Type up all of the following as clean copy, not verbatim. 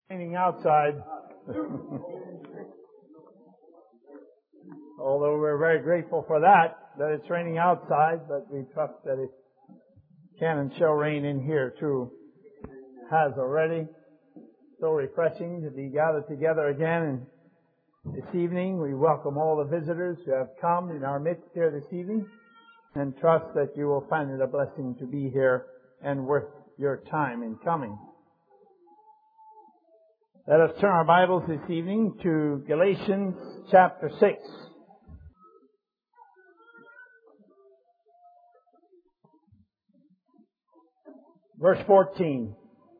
Raining outside. Although we're very grateful for that it's raining outside, but we trust that it can and shall rain in here too. Has already. So refreshing to be gathered together again. And this evening we welcome all the visitors who have come in our midst here this evening, and trust that you will find it a blessing to be here and worth your time in coming. Let us turn our Bibles this evening to Galatians chapter 6. Verse 14.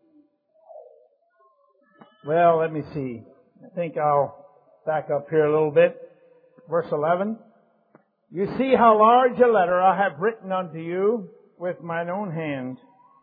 Well, let me see. I think I'll back up here a little bit. Verse 11. You see how large a letter I have written unto you with mine own hand.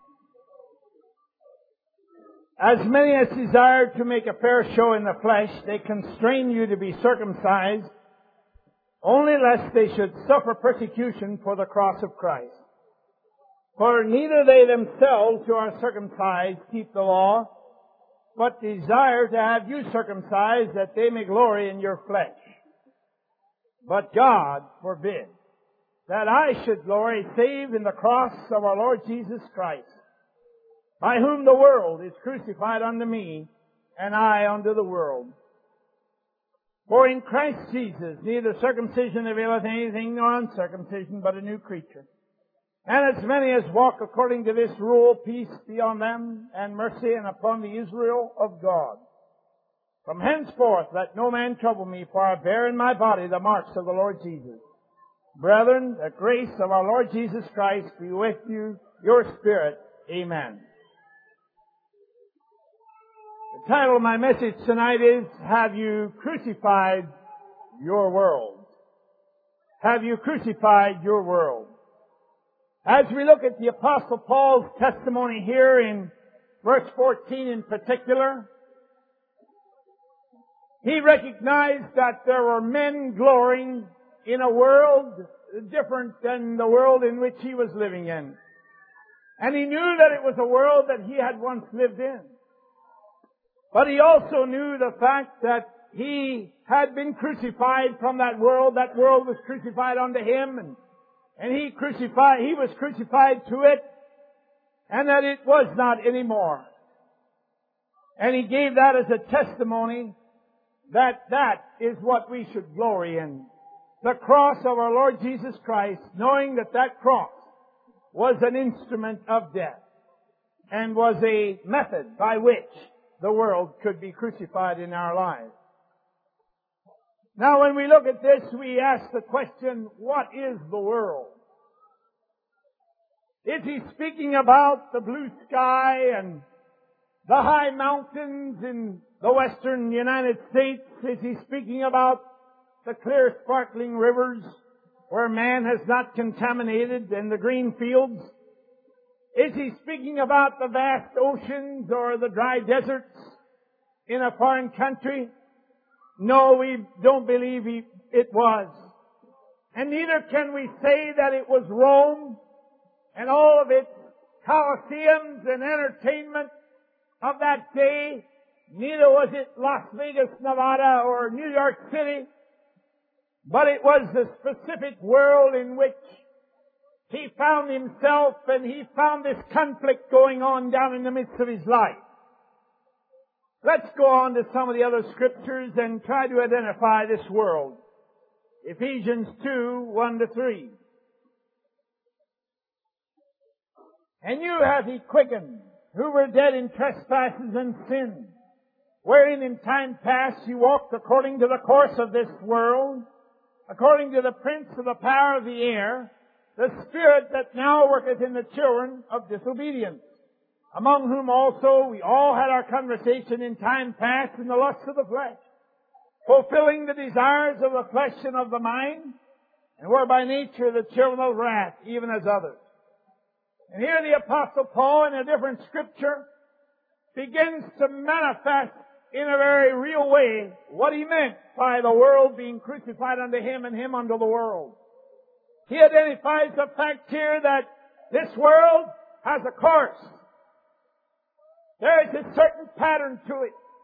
As many as desire to make a fair show in the flesh, they constrain you to be circumcised, only lest they should suffer persecution for the cross of Christ. For neither they themselves who are circumcised keep the law, but desire to have you circumcised, that they may glory in your flesh. But God forbid that I should glory save in the cross of our Lord Jesus Christ, by whom the world is crucified unto me, and I unto the world. For in Christ Jesus neither circumcision availeth anything nor uncircumcision, but a new creature. And as many as walk according to this rule, peace be on them, and mercy, and upon the Israel of God. From henceforth let no man trouble me, for I bear in my body the marks of the Lord Jesus. Brethren, the grace of our Lord Jesus Christ be with you, your spirit. Amen. The title of my message tonight is, Have You Crucified Your World? Have you crucified your world? As we look at the Apostle Paul's testimony here in verse 14 in particular, he recognized that there were men glorying in a world different than the world in which he was living in. And he knew that it was a world that he had once lived in. But he also knew the fact that he had been crucified from that world. That world was crucified unto him, and he was crucified to it, and that it was not anymore. And he gave that as a testimony that that is what we should glory in. The cross of our Lord Jesus Christ, knowing that that cross was an instrument of death and was a method by which the world could be crucified in our lives. Now when we look at this, we ask the question, what is the world? Is he speaking about the blue sky and the high mountains in the western United States? Is he speaking about the clear sparkling rivers where man has not contaminated, and the green fields? Is he speaking about the vast oceans or the dry deserts in a foreign country? No, we don't believe it was. And neither can we say that it was Rome and all of its coliseums and entertainment of that day. Neither was it Las Vegas, Nevada, or New York City. But it was the specific world in which he found himself, and he found this conflict going on down in the midst of his life. Let's go on to some of the other scriptures and try to identify this world. Ephesians 2, 1-3. And you hath he quickened, who were dead in trespasses and sins, wherein in time past you walked according to the course of this world, according to the prince of the power of the air, the spirit that now worketh in the children of disobedience, among whom also we all had our conversation in time past in the lusts of the flesh, fulfilling the desires of the flesh and of the mind, and were by nature the children of wrath, even as others. And here the Apostle Paul, in a different scripture, begins to manifest in a very real way what he meant by the world being crucified unto him and him unto the world. He identifies the fact here that this world has a course. There is a certain pattern to it.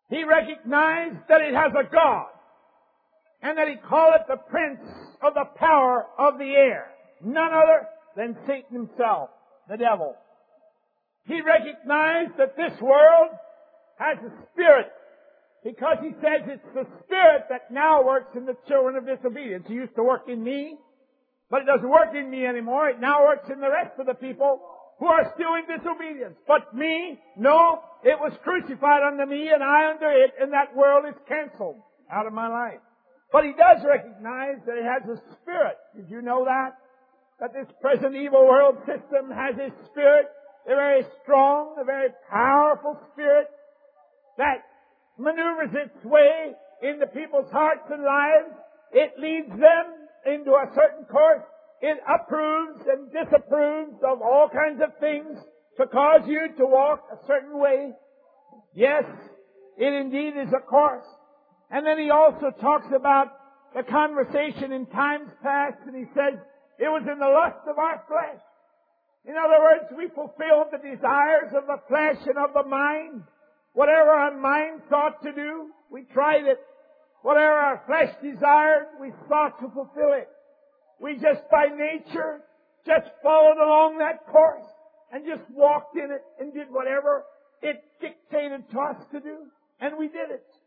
He recognized that it has a God, and that he called it the prince of the power of the air, none other than Satan himself, the devil. He recognized that this world has a spirit, because he says it's the spirit that now works in the children of disobedience. It used to work in me, but it doesn't work in me anymore. It now works in the rest of the people who are still in disobedience. But me, no, it was crucified unto me and I under it, and that world is canceled out of my life. But he does recognize that it has a spirit. Did you know that? That this present evil world system has a spirit, a very strong, a very powerful spirit that maneuvers its way into people's hearts and lives. It leads them into a certain course. It approves and disapproves of all kinds of things to cause you to walk a certain way. Yes, it indeed is a course. And then he also talks about the conversation in times past, and he says, it was in the lust of our flesh. In other words, we fulfilled the desires of the flesh and of the mind. Whatever our mind thought to do, we tried it. Whatever our flesh desired, we sought to fulfill it. We just by nature, just followed along that course and just walked in it and did whatever it dictated to us to do. And we did it.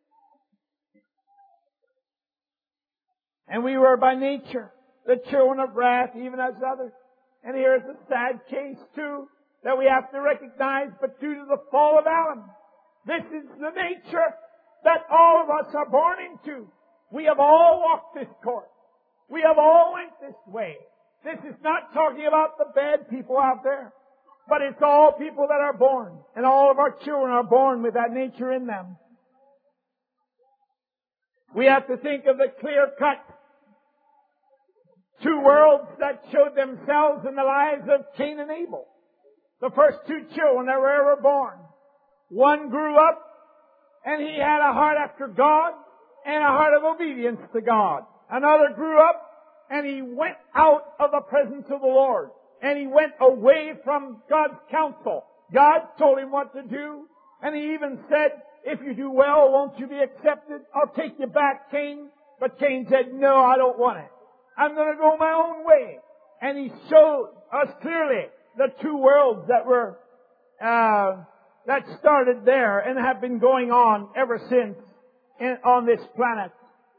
And we were by nature the children of wrath, even as others. And here's a sad case too, that we have to recognize, but due to the fall of Adam, this is the nature that all of us are born into. We have all walked this course. We have all went this way. This is not talking about the bad people out there, but it's all people that are born, and all of our children are born with that nature in them. We have to think of the clear-cut two worlds that showed themselves in the lives of Cain and Abel. The first two children that were ever born. One grew up and he had a heart after God and a heart of obedience to God. Another grew up and he went out of the presence of the Lord. And he went away from God's counsel. God told him what to do. And he even said, if you do well, won't you be accepted? I'll take you back, Cain. But Cain said, no, I don't want it. I'm going to go my own way. And he showed us clearly the two worlds that were, that started there and have been going on ever since on this planet.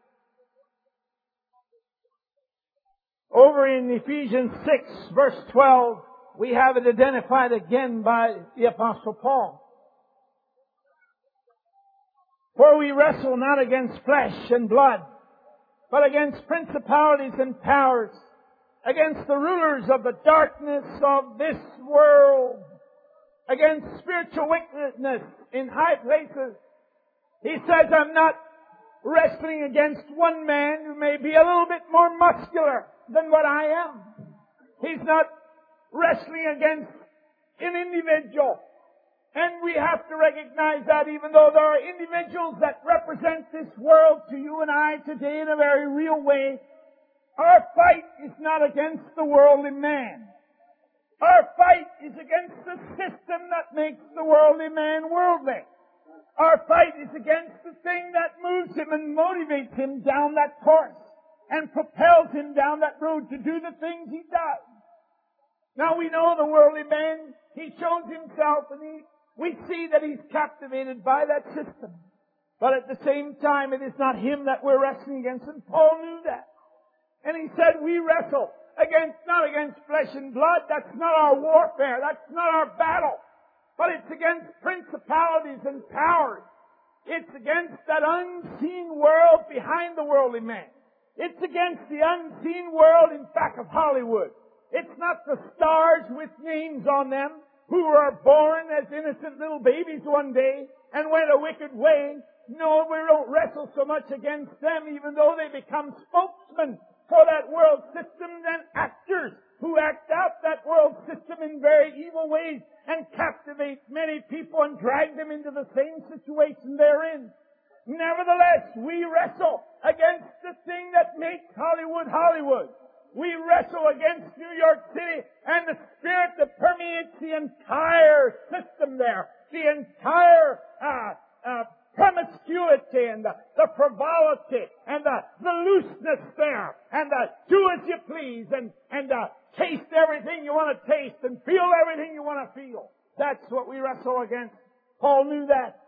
Over in Ephesians 6 verse 12, we have it identified again by the Apostle Paul. For we wrestle not against flesh and blood, but against principalities and powers, against the rulers of the darkness of this world, against spiritual wickedness in high places. He says, I'm not wrestling against one man who may be a little bit more muscular than what I am. He's not wrestling against an individual. And we have to recognize that even though there are individuals that represent this world to you and I today in a very real way, our fight is not against the worldly man. Our fight is against the system that makes the worldly man worldly. Our fight is against the thing that moves him and motivates him down that course and propels him down that road to do the things he does. Now we know the worldly man, he shows himself and we see that he's captivated by that system. But at the same time, it is not him that we're wrestling against, and Paul knew that. And he said, we wrestle not against flesh and blood. That's not our warfare. That's not our battle. But it's against principalities and powers. It's against that unseen world behind the worldly man. It's against the unseen world in back of Hollywood. It's not the stars with names on them who were born as innocent little babies one day and went a wicked way. No, we don't wrestle so much against them, even though they become spokesmen for that world system and actors who act out that world system in very evil ways and captivate many people and drag them into the same situation they're in. Nevertheless, we wrestle against the thing that makes Hollywood Hollywood. We wrestle against New York City and the spirit that permeates the entire system there, the entire promiscuity and the frivolity and the looseness there and do as you please and taste everything you want to taste and feel everything you want to feel. That's what we wrestle against. Paul knew that.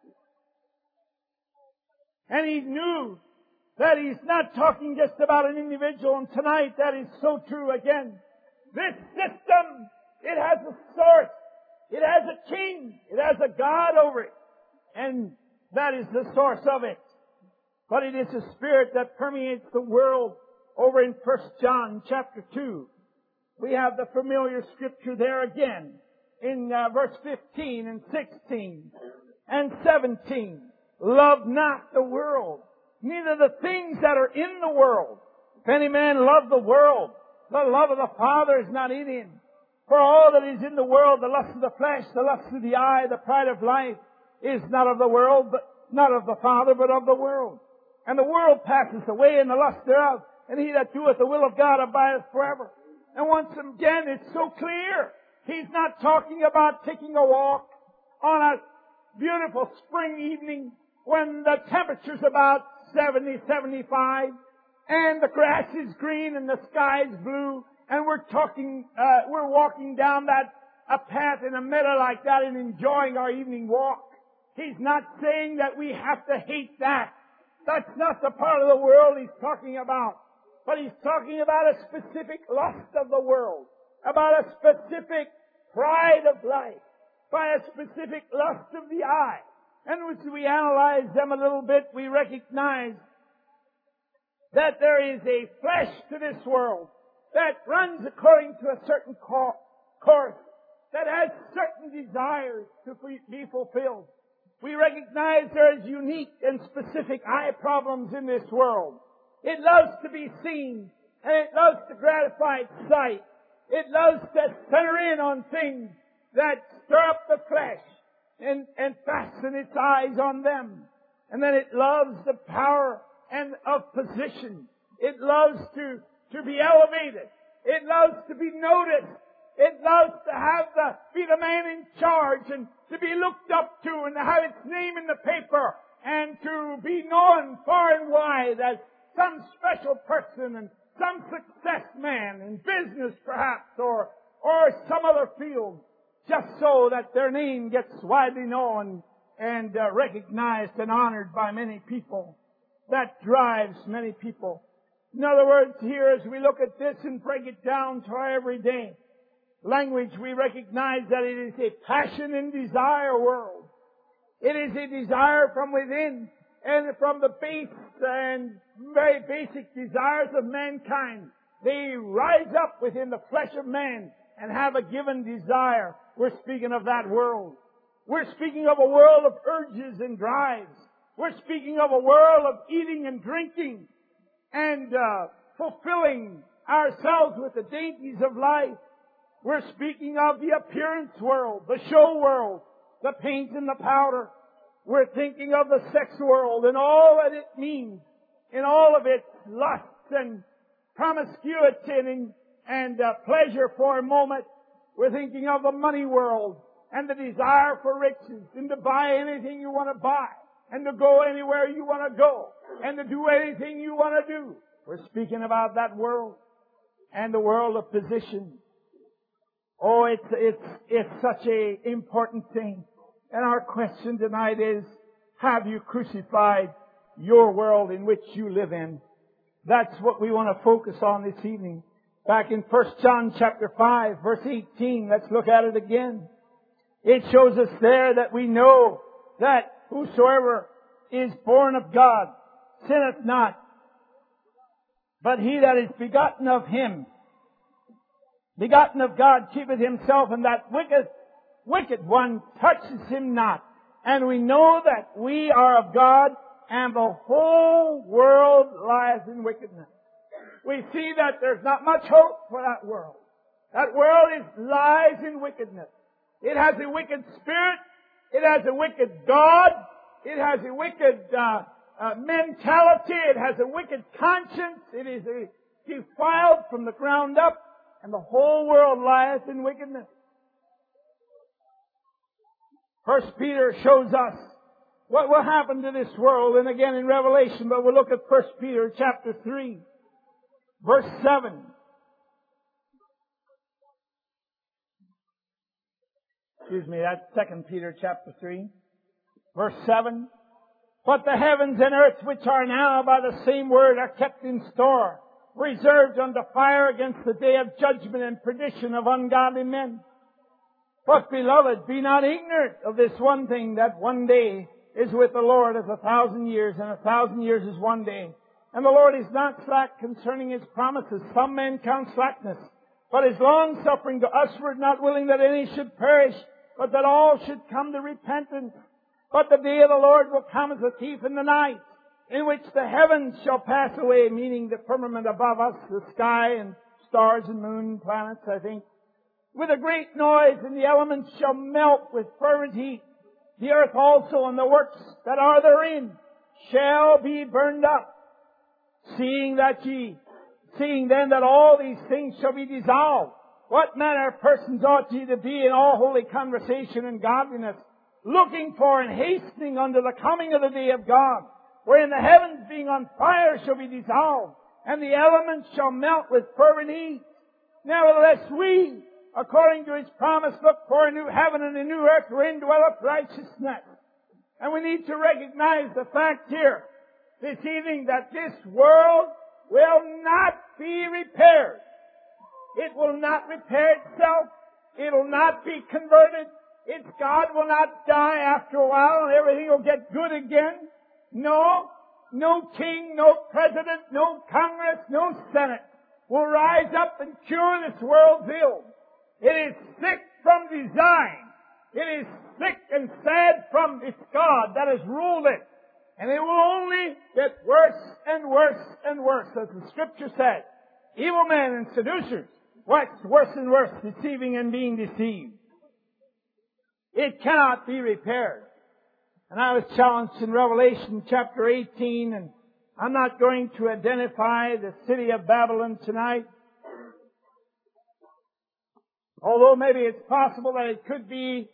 And he knew that he's not talking just about an individual. And tonight that is so true again. This system, it has a source. It has a king. It has a God over it. And that is the source of it. But it is a spirit that permeates the world. Over in 1 John chapter 2, we have the familiar scripture there again in verse 15 and 16 and 17. Love not the world, neither the things that are in the world. If any man love the world, the love of the Father is not in him. For all that is in the world, the lust of the flesh, the lust of the eye, the pride of life, is not of the world, but not of the Father, but of the world. And the world passes away, and the lust thereof, and he that doeth the will of God abideth forever. And once again, it's so clear. He's not talking about taking a walk on a beautiful spring evening when the temperature's about 70, 75, and the grass is green and the sky is blue, and we're walking down a path in a meadow like that and enjoying our evening walk. He's not saying that we have to hate that. That's not the part of the world he's talking about. But he's talking about a specific lust of the world, about a specific pride of life, by a specific lust of the eye. And as we analyze them a little bit, we recognize that there is a flesh to this world that runs according to a certain course, that has certain desires to be fulfilled. We recognize there is unique and specific eye problems in this world. It loves to be seen, and it loves to gratify its sight. It loves to center in on things that stir up the flesh and fasten its eyes on them. And then it loves the power and of position. It loves to be elevated. It loves to be noticed. It loves to be the man in charge and to be looked up to and to have its name in the paper and to be known far and wide as some special person and some success man in business perhaps or some other field, just so that their name gets widely known and recognized and honored by many people. That drives many people. In other words, here as we look at this and break it down to our everyday language, we recognize that it is a passion and desire world. It is a desire from within and from the base and very basic desires of mankind. They rise up within the flesh of man and have a given desire. We're speaking of that world. We're speaking of a world of urges and drives. We're speaking of a world of eating and drinking and fulfilling ourselves with the dainties of life. We're speaking of the appearance world, the show world, the paint and the powder. We're thinking of the sex world and all that it means in all of its lusts and promiscuity and pleasure for a moment. We're thinking of the money world and the desire for riches and to buy anything you want to buy and to go anywhere you want to go and to do anything you want to do. We're speaking about that world and the world of position. Oh, it's such a important thing. And our question tonight is, have you crucified your world in which you live in? That's what we want to focus on this evening. Back in 1 John chapter 5, verse 18, let's look at it again. It shows us there that we know that whosoever is born of God sinneth not, but he that is begotten of Him, begotten of God, keepeth himself, and that wicked one touches him not. And we know that we are of God, and the whole world lies in wickedness. We see that there's not much hope for that world. That world lies in wickedness. It has a wicked spirit. It has a wicked God. It has a wicked mentality. It has a wicked conscience. It is defiled from the ground up. And the whole world lieth in wickedness. 1 Peter shows us what will happen to this world, and again in Revelation, but we'll look at 1 Peter chapter 3, verse 7. Excuse me, that's 2 Peter chapter 3, verse 7. But the heavens and earth which are now by the same word are kept in store, reserved unto fire against the day of judgment and perdition of ungodly men. But beloved, be not ignorant of this one thing, that one day is with the Lord as 1,000 years, and 1,000 years is one day. And the Lord is not slack concerning His promises. Some men count slackness, but is long-suffering to usward, not willing that any should perish, but that all should come to repentance. But the day of the Lord will come as a thief in the night, in which the heavens shall pass away, meaning the firmament above us, the sky and stars and moon and planets, I think, with a great noise, and the elements shall melt with fervent heat. The earth also and the works that are therein shall be burned up. Seeing then that all these things shall be dissolved, what manner of persons ought ye to be in all holy conversation and godliness, looking for and hastening unto the coming of the day of God, wherein the heavens being on fire shall be dissolved, and the elements shall melt with fervent heat. Nevertheless we, according to His promise, look for a new heaven and a new earth wherein dwelleth righteousness. And we need to recognize the fact here this evening that this world will not be repaired. It will not repair itself. It will not be converted. Its God will not die after a while and everything will get good again. No king, no president, no Congress, no Senate will rise up and cure this world's ills. It is sick from design. It is sick and sad from its God that has ruled it. And it will only get worse and worse and worse. As the Scripture said, evil men and seducers wax worse and worse, deceiving and being deceived. It cannot be repaired. And I was challenged in Revelation chapter 18, and I'm not going to identify the city of Babylon tonight. Although maybe it's possible that it could be,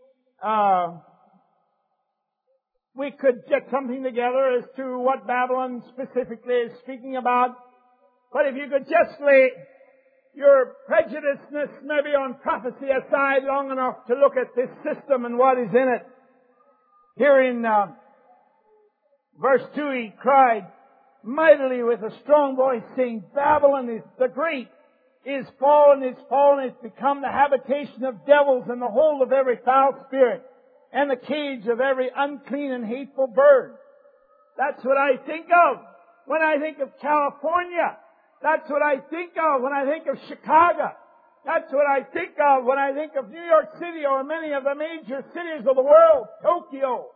we could get something together as to what Babylon specifically is speaking about. But if you could just lay your prejudiceness maybe on prophecy aside long enough to look at this system and what is in it. Here in verse 2 he cried mightily with a strong voice, saying, Babylon is the great, is fallen, is become the habitation of devils and the hold of every foul spirit and the cage of every unclean and hateful bird. That's what I think of when I think of California. That's what I think of when I think of Chicago. That's what I think of when I think of New York City or many of the major cities of the world, Tokyo.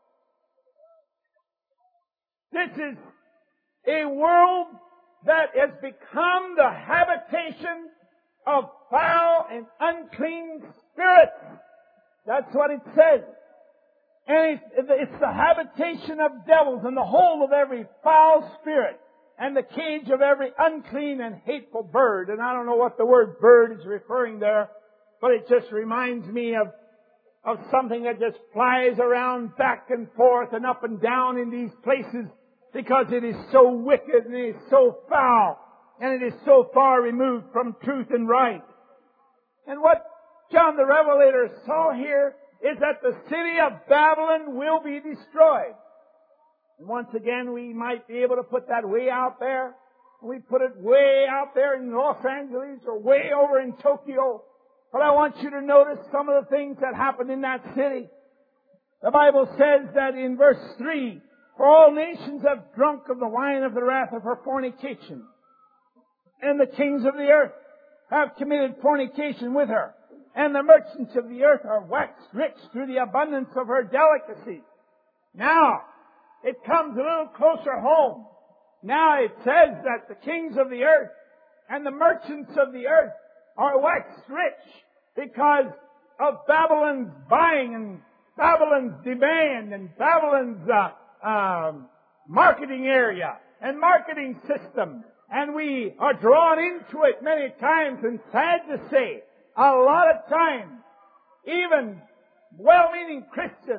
This is a world that has become the habitation of foul and unclean spirits. That's what it says. And it's the habitation of devils and the hold of every foul spirit and the cage of every unclean and hateful bird. And I don't know what the word bird is referring there, but it just reminds me of something that just flies around back and forth and up and down in these places because it is so wicked and it is so foul and it is so far removed from truth and right. And what John the Revelator saw here is that the city of Babylon will be destroyed. And once again, we might be able to put that way out there. We put it way out there in Los Angeles or way over in Tokyo. But I want you to notice some of the things that happened in that city. The Bible says that in verse 3, for all nations have drunk of the wine of the wrath of her fornication. And the kings of the earth have committed fornication with her. And the merchants of the earth are waxed rich through the abundance of her delicacy. Now, it comes a little closer home. Now it says that the kings of the earth and the merchants of the earth are waxed rich because of Babylon's buying and Babylon's demand and Babylon's marketing area and marketing system. And we are drawn into it many times, and sad to say, a lot of times, even well-meaning Christians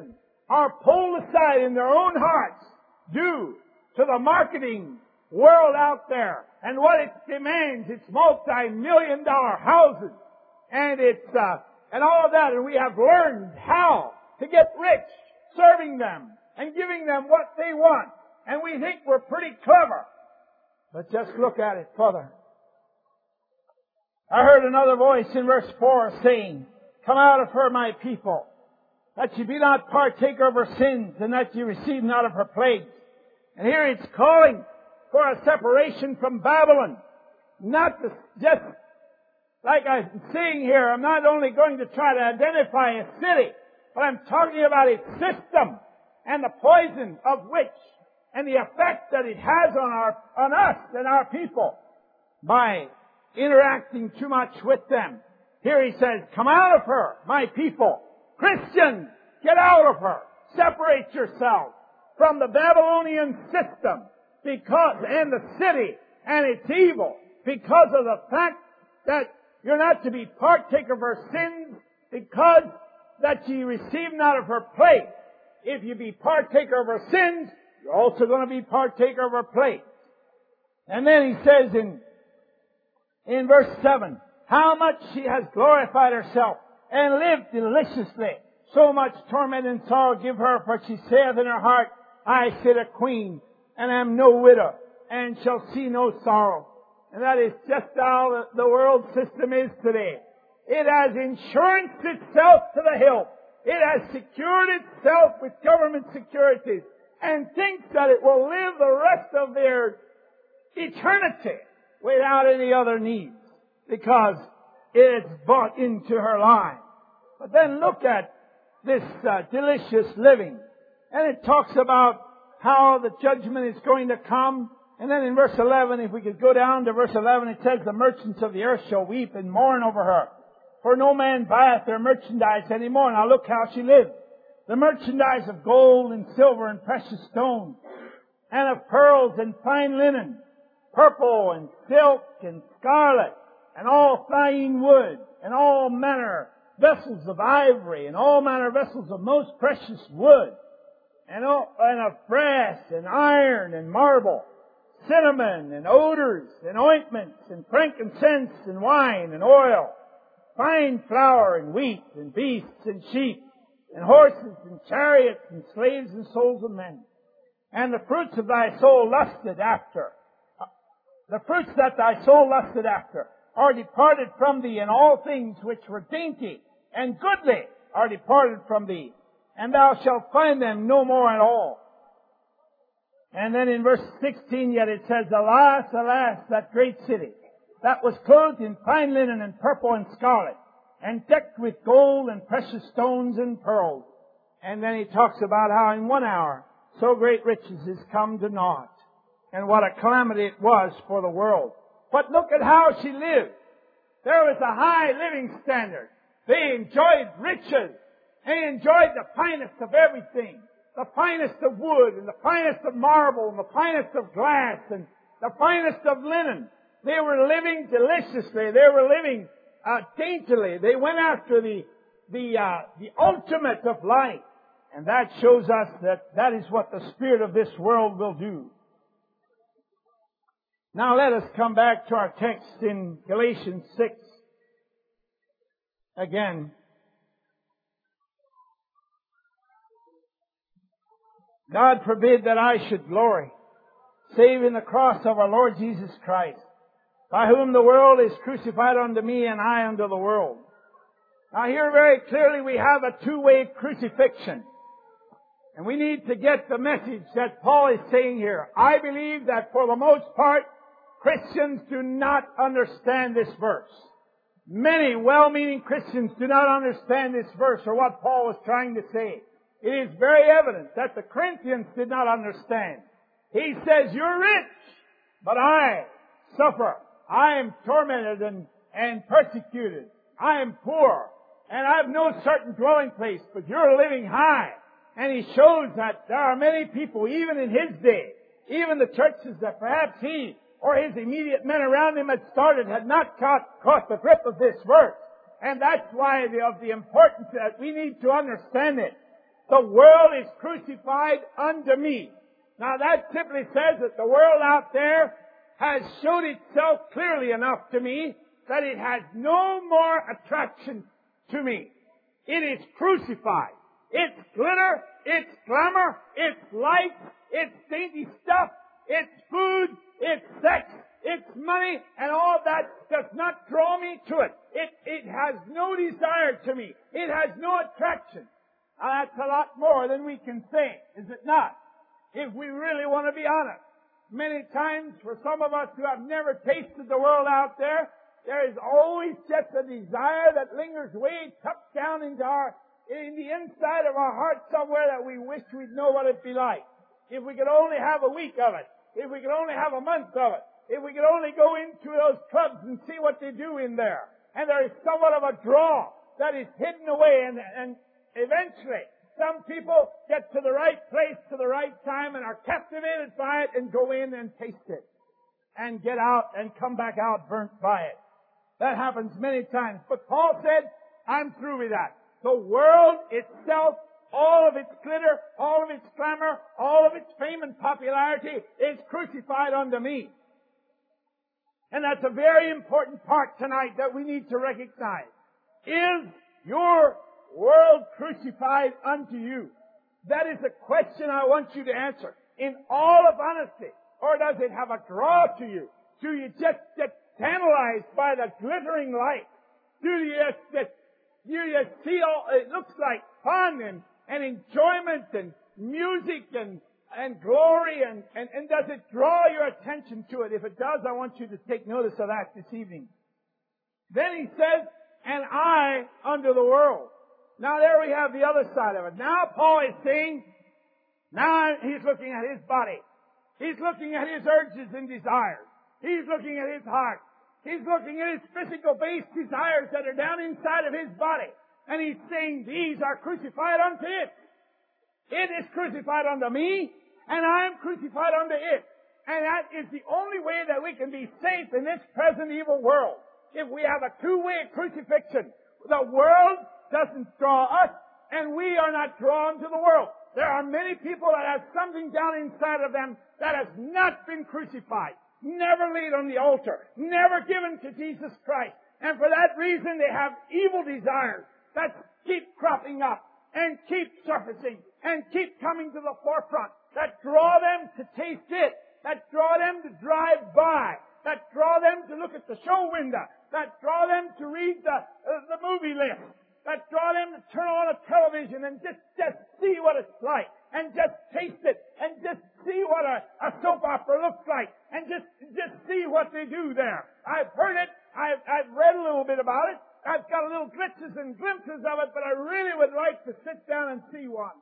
are pulled aside in their own hearts due to the marketing world out there and what it demands. It's multi-million-dollar houses and and all of that. And we have learned how to get rich serving them and giving them what they want. And we think we're pretty clever. But just look at it further. I heard another voice in verse 4 saying, "Come out of her, my people, that ye be not partaker of her sins, and that ye receive not of her plagues." And here it's calling for a separation from Babylon. Not just like I'm saying here, I'm not only going to try to identify a city, but I'm talking about its system and the poison of which and the effect that it has on us and our people by interacting too much with them. Here he says, "Come out of her, my people." Christians, get out of her. Separate yourselves from the Babylonian system and the city and its evil, because of the fact that you're not to be partaker of her sins, because that ye receive not of her plagues. If you be partaker of her sins, you're also going to be partaker of her plagues. And then he says in verse 7, "How much she has glorified herself and lived deliciously. So much torment and sorrow give her, for she saith in her heart, I sit a queen, and am no widow, and shall see no sorrow." And that is just how the world system is today. It has insured itself to the hilt. It has secured itself with government securities and thinks that it will live the rest of their eternity without any other needs because it's bought into her line. But then look at this delicious living. And it talks about how the judgment is going to come. And then in verse 11, if we could go down to verse 11, it says, "The merchants of the earth shall weep and mourn over her. For no man buyeth their merchandise any more." Now look how she lived. "The merchandise of gold and silver and precious stones, and of pearls and fine linen, purple and silk and scarlet, and all fine wood, and all manner vessels of ivory, and all manner vessels of most precious wood, and of brass and iron and marble, cinnamon and odors and ointments and frankincense and wine and oil, fine flour and wheat and beasts and sheep and horses and chariots and slaves and souls of men. And the fruits of thy soul lusted after. The fruits that thy soul lusted after are departed from thee, and all things which were dainty and goodly are departed from thee, and thou shalt find them no more at all." And then in verse 16 yet it says, "Alas, alas, that great city, that was clothed in fine linen and purple and scarlet, and decked with gold and precious stones and pearls." And then he talks about how in 1 hour so great riches is come to naught, and what a calamity it was for the world. But look at how she lived. There was a high living standard. They enjoyed riches. They enjoyed the finest of everything. The finest of wood, and the finest of marble, and the finest of glass, and the finest of linen. They were living deliciously. They were living daintily. They went after the ultimate of life. And that shows us that is what the spirit of this world will do. Now let us come back to our text in Galatians 6. Again, "God forbid that I should glory, save in the cross of our Lord Jesus Christ, by whom the world is crucified unto me, and I unto the world." Now here very clearly we have a two-way crucifixion. And we need to get the message that Paul is saying here. I believe that for the most part, Christians do not understand this verse. Many well-meaning Christians do not understand this verse or what Paul was trying to say. It is very evident that the Corinthians did not understand. He says, "You're rich, but I suffer. I am tormented and persecuted. I am poor, and I have no certain dwelling place, but you're living high." And he shows that there are many people, even in his day, even the churches that perhaps he or his immediate men around him had started, had not caught the grip of this verse. And that's why of the importance that we need to understand it. the world is crucified unto me. Now that simply says that the world out there has showed itself clearly enough to me that it has no more attraction to me. It is crucified. Its glitter, its glamour, its lights, its dainty stuff, its food, its sex, its money, and all that does not draw me to it. It has no desire to me. It has no attraction. Now that's a lot more than we can say, is it not? If we really want to be honest. Many times for some of us who have never tasted the world out there, there is always just a desire that lingers way tucked down in the inside of our heart somewhere that we wish we'd know what it'd be like. If we could only have a week of it. If we could only have a month of it. If we could only go into those clubs and see what they do in there. And there is somewhat of a draw that is hidden away, and eventually some people get to the right place to the right time and are captivated by it and go in and taste it. And get out and come back out burnt by it. That happens many times. But Paul said, I'm through with that. The world itself, all of its glitter, all of its glamour, all of its fame and popularity is crucified unto me. And that's a very important part tonight that we need to recognize. Is your world crucified unto you? That is the question I want you to answer in all of honesty. Or does it have a draw to you? Do you just get tantalized by the glittering light? Do you just see all it looks like fun and enjoyment and music and glory and does it draw your attention to it? If it does, I want you to take notice of that this evening. Then he says, and I unto the world. Now there we have the other side of it. Now Paul is saying, now he's looking at his body. He's looking at his urges and desires. He's looking at his heart. He's looking at his physical-based desires that are down inside of his body. And he's saying, these are crucified unto it. It is crucified unto me, and I am crucified unto it. And that is the only way that we can be safe in this present evil world. If we have a two-way crucifixion, the world doesn't draw us, and we are not drawn to the world. There are many people that have something down inside of them that has not been crucified, never laid on the altar, never given to Jesus Christ. And for that reason, they have evil desires that keep cropping up and keep surfacing and keep coming to the forefront, that draw them to taste it, that draw them to drive by, that draw them to look at the show window, that draw them to read the movie list, that draw them to turn on a television and just see what it's like, and just taste it, and just see what a soap opera looks like, and just see what they do there. I've heard it, I've read a little bit about it, I've got little glitches and glimpses of it, but I really would like to sit down and see one.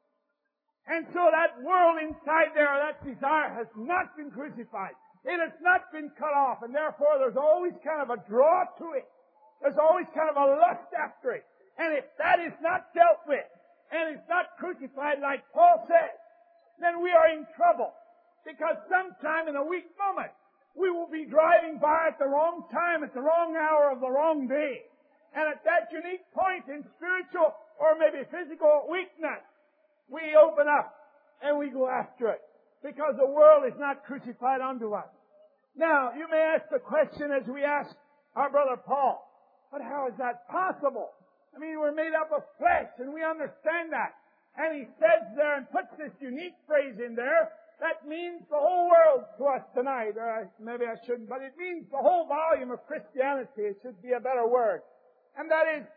And so that world inside there, that desire has not been crucified. It has not been cut off, and therefore there's always kind of a draw to it. There's always kind of a lust after it. And if that is not dealt with, and it's not crucified like Paul says, then we are in trouble. Because sometime in a weak moment, we will be driving by at the wrong time, at the wrong hour of the wrong day. And at that unique point in spiritual or maybe physical weakness, we open up and we go after it. Because the world is not crucified unto us. Now, you may ask the question as we ask our brother Paul, but how is that possible? I mean, we're made up of flesh, and we understand that. And he says there and puts this unique phrase in there that means the whole world to us tonight. Or maybe I shouldn't, but it means the whole volume of Christianity. It should be a better word. And that is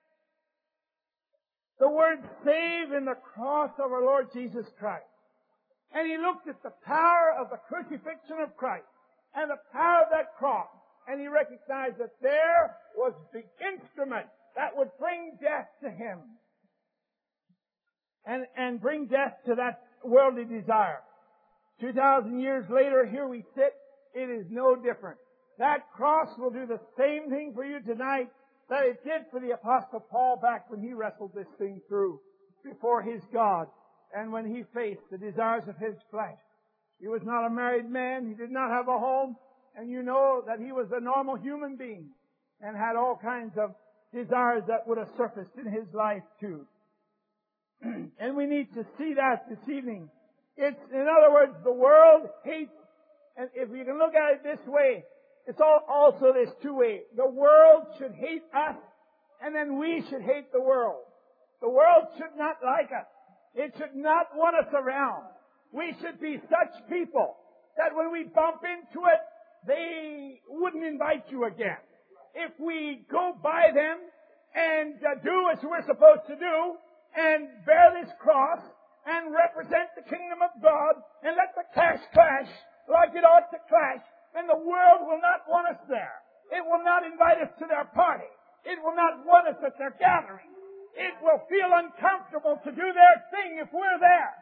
the word save in the cross of our Lord Jesus Christ. And he looked at the power of the crucifixion of Christ and the power of that cross. And he recognized that there was the instrument that would bring death to him. And bring death to that worldly desire. 2,000 years later, here we sit. It is no different. That cross will do the same thing for you tonight that it did for the Apostle Paul back when he wrestled this thing through before his God and when he faced the desires of his flesh. He was not a married man. He did not have a home. And you know that he was a normal human being and had all kinds of desires that would have surfaced in his life too. And we need to see that this evening. It's, in other words, the world hates, and if you can look at it this way, it's also this two-way. The world should hate us, and then we should hate the world. The world should not like us. It should not want us around. We should be such people that when we bump into it, they wouldn't invite you again. If we go by them and do as we're supposed to do, and bear this cross, and represent the kingdom of God, and let the clash like it ought to clash, then the world will not want us there. It will not invite us to their party. It will not want us at their gathering. It will feel uncomfortable to do their thing if we're there.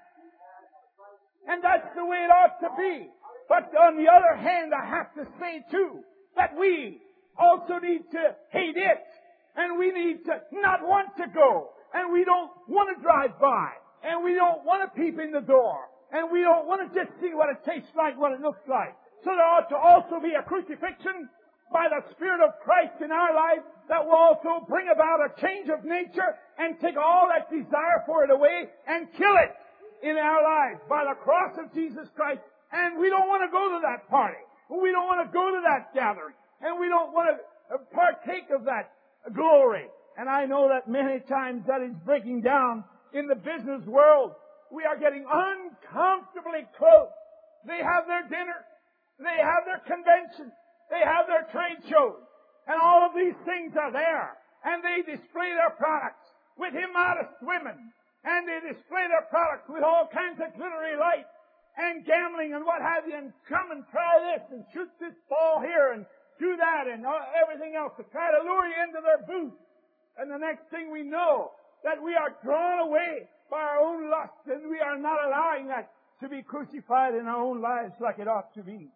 And that's the way it ought to be. But on the other hand, I have to say too, that we also need to hate it. And we need to not want to go. And we don't want to drive by. And we don't want to peep in the door. And we don't want to just see what it tastes like, what it looks like. So there ought to also be a crucifixion by the Spirit of Christ in our life that will also bring about a change of nature and take all that desire for it away and kill it in our lives by the cross of Jesus Christ. And we don't want to go to that party. We don't want to go to that gathering. And we don't want to partake of that glory. And I know that many times that is breaking down in the business world. We are getting uncomfortably close. They have their dinner. They have their conventions. They have their trade shows. And all of these things are there. And they display their products with immodest women. And they display their products with all kinds of glittery lights and gambling and what have you. And come and try this and shoot this ball here and do that and everything else to try to lure you into their booth. And the next thing we know, that we are drawn away by our own lust, and we are not allowing that to be crucified in our own lives like it ought to be.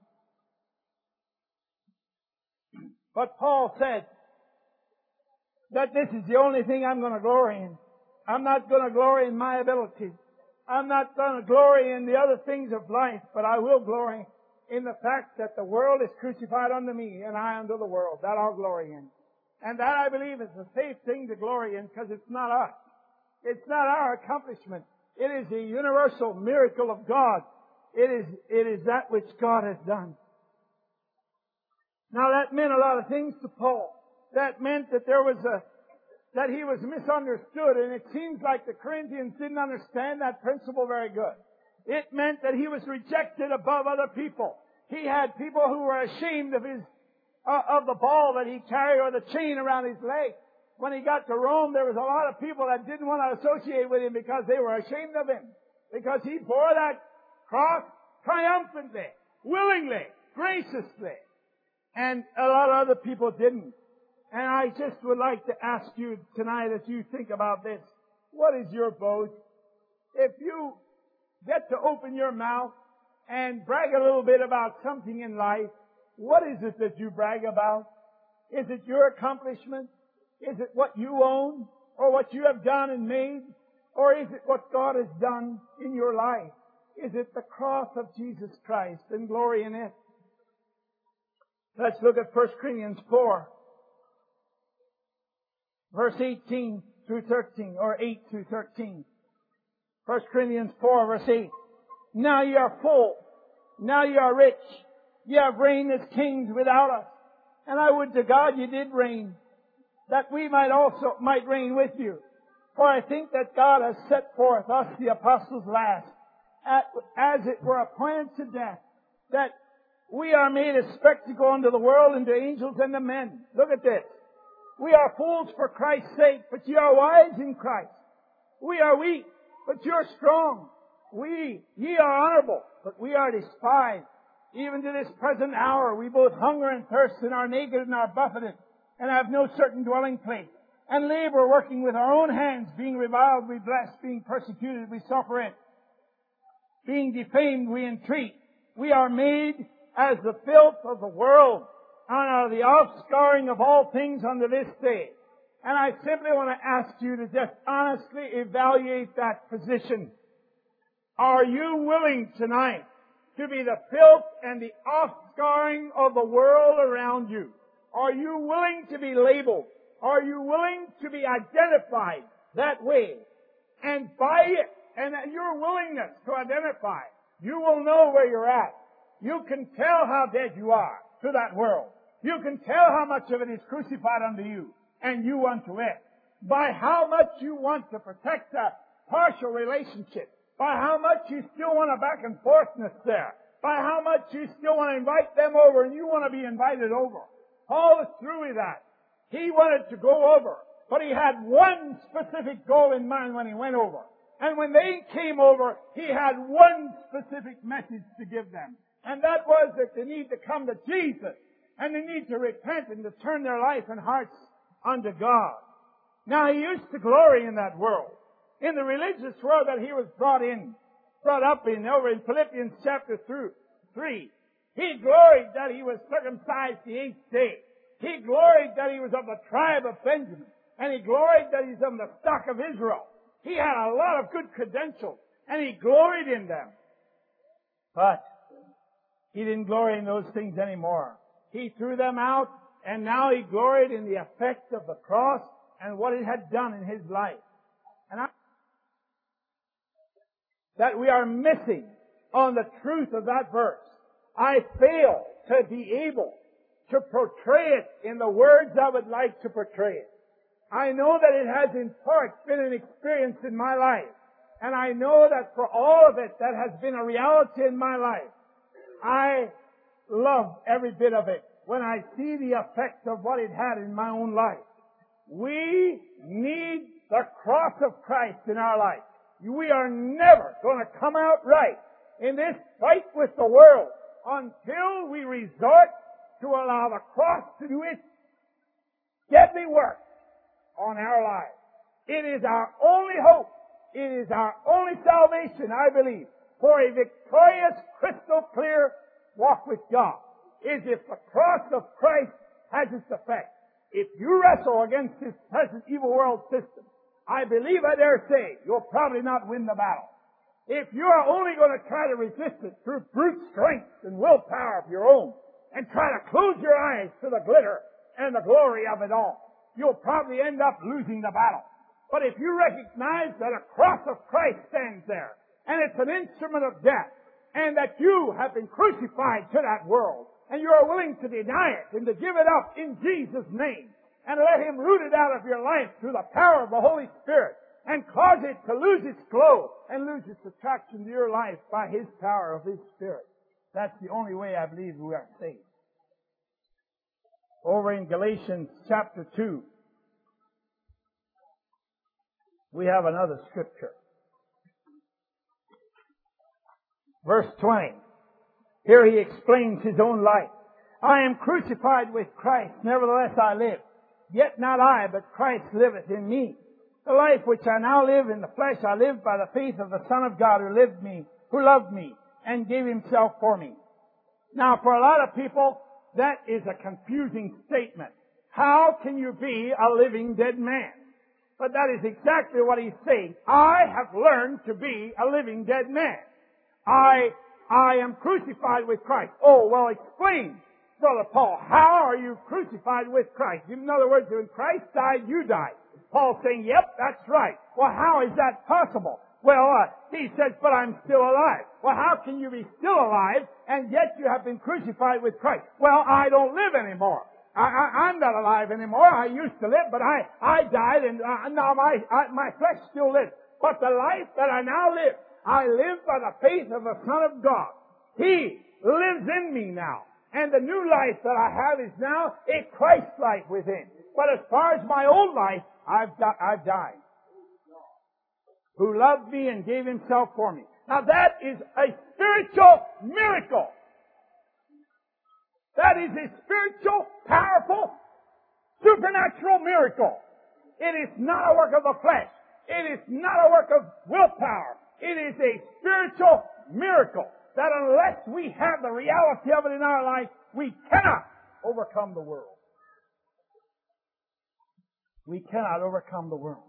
But Paul said that this is the only thing I'm going to glory in. I'm not going to glory in my abilities. I'm not going to glory in the other things of life, but I will glory in the fact that the world is crucified unto me, and I unto the world. That I'll glory in. And that, I believe, is a safe thing to glory in because it's not us. It's not our accomplishment. It is the universal miracle of God. It is that which God has done. Now that meant a lot of things to Paul. That meant that that he was misunderstood, and it seems like the Corinthians didn't understand that principle very good. It meant that he was rejected above other people. He had people who were ashamed of the ball that he carried or the chain around his leg. When he got to Rome, there was a lot of people that didn't want to associate with him because they were ashamed of him. Because he bore that cross triumphantly, willingly, graciously. And a lot of other people didn't. And I just would like to ask you tonight as you think about this. What is your boast? If you get to open your mouth and brag a little bit about something in life, what is it that you brag about? Is it your accomplishment? Is it what you own? Or what you have done and made? Or is it what God has done in your life? Is it the cross of Jesus Christ and glory in it? Let's look at 1 Corinthians 4, verse 18 through 13, or 8 through 13. 1 Corinthians 4, verse 8. Now ye are full. Now ye are rich. Ye have reigned as kings without us. And I would to God ye did reign, that we might reign with you. For I think that God has set forth us, the apostles last, as it were appointed to death, that we are made a spectacle unto the world and to angels and to men. Look at this. We are fools for Christ's sake, but ye are wise in Christ. We are weak, but you're strong. Ye are honorable, but we are despised. Even to this present hour, we both hunger and thirst and are naked and are buffeted and have no certain dwelling place. And labor working with our own hands, being reviled, we bless, being persecuted, we suffer it. Being defamed, we entreat. We are made as the filth of the world and are the offscouring of all things unto this day. And I simply want to ask you to just honestly evaluate that position. Are you willing tonight to be the filth and the offscouring of the world around you? Are you willing to be labeled? Are you willing to be identified that way? And by it, and your willingness to identify, you will know where you're at. You can tell how dead you are to that world. You can tell how much of it is crucified unto you, and you unto it. By how much you want to protect a partial relationship. By how much you still want a back and forthness there. By how much you still want to invite them over and you want to be invited over. Paul was through with that. He wanted to go over, but he had one specific goal in mind when he went over. And when they came over, he had one specific message to give them. And that was that they need to come to Jesus. And they need to repent and to turn their life and hearts unto God. Now, he used to glory in that world. In the religious world that he was brought up in, over in Philippians chapter 3. He gloried that he was circumcised the 8th day. He gloried that he was of the tribe of Benjamin. And he gloried that he's of the stock of Israel. He had a lot of good credentials. And he gloried in them. But he didn't glory in those things anymore. He threw them out, and now he gloried in the effect of the cross and what it had done in his life. And that we are missing on the truth of that verse. I fail to be able to portray it in the words I would like to portray it. I know that it has in part been an experience in my life. And I know that for all of it, that has been a reality in my life. I love every bit of it when I see the effect of what it had in my own life. We need the cross of Christ in our life. We are never going to come out right in this fight with the world until we resort to allow the cross to do its deadly work on our lives. It is our only hope. It is our only salvation, I believe, for a victorious, crystal clear walk with God, is if the cross of Christ has its effect. If you wrestle against this present evil world system, I believe, I dare say, you'll probably not win the battle. If you are only going to try to resist it through brute strength and willpower of your own, and try to close your eyes to the glitter and the glory of it all, you'll probably end up losing the battle. But if you recognize that a cross of Christ stands there, and it's an instrument of death, and that you have been crucified to that world, and you are willing to deny it and to give it up in Jesus' name, and let Him root it out of your life through the power of the Holy Spirit, and cause it to lose its glow and lose its attraction to your life by His power of His Spirit. That's the only way I believe we are saved. Over in Galatians chapter 2, we have another scripture. Verse 20. Here he explains his own life. I am crucified with Christ, nevertheless I live. Yet not I, but Christ liveth in me. The life which I now live in the flesh, I live by the faith of the Son of God who loved me, and gave Himself for me. Now, for a lot of people, that is a confusing statement. How can you be a living dead man? But that is exactly what he's saying. I have learned to be a living dead man. I am crucified with Christ. Oh, well, explain, Brother Paul, how are you crucified with Christ? In other words, when Christ died, you died. Paul's saying, yep, that's right. Well, how is that possible? Well, he says, but I'm still alive. Well, how can you be still alive and yet you have been crucified with Christ? Well, I don't live anymore. I'm not alive anymore. I used to live, but I died, and now my flesh still lives. But the life that I now live, I live by the faith of the Son of God. He lives in me now. And the new life that I have is now a Christ life within. But as far as my old life, I've died. Who loved me and gave Himself for me. Now that is a spiritual miracle. That is a spiritual, powerful, supernatural miracle. It is not a work of the flesh. It is not a work of willpower. It is a spiritual miracle that unless we have the reality of it in our life, we cannot overcome the world. We cannot overcome the world.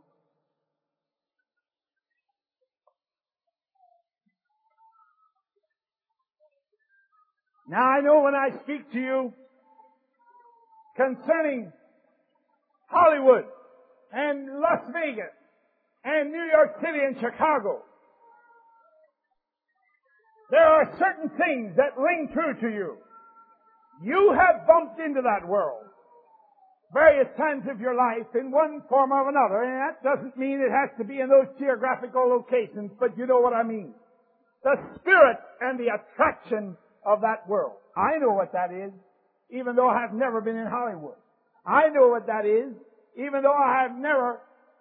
Now I know when I speak to you concerning Hollywood and Las Vegas and New York City and Chicago, there are certain things that ring true to you. You have bumped into that world various times of your life in one form or another, and that doesn't mean it has to be in those geographical locations, but you know what I mean. The spirit and the attraction of that world. I know what that is, even though I have never been in Hollywood. I know what that is, even though I have never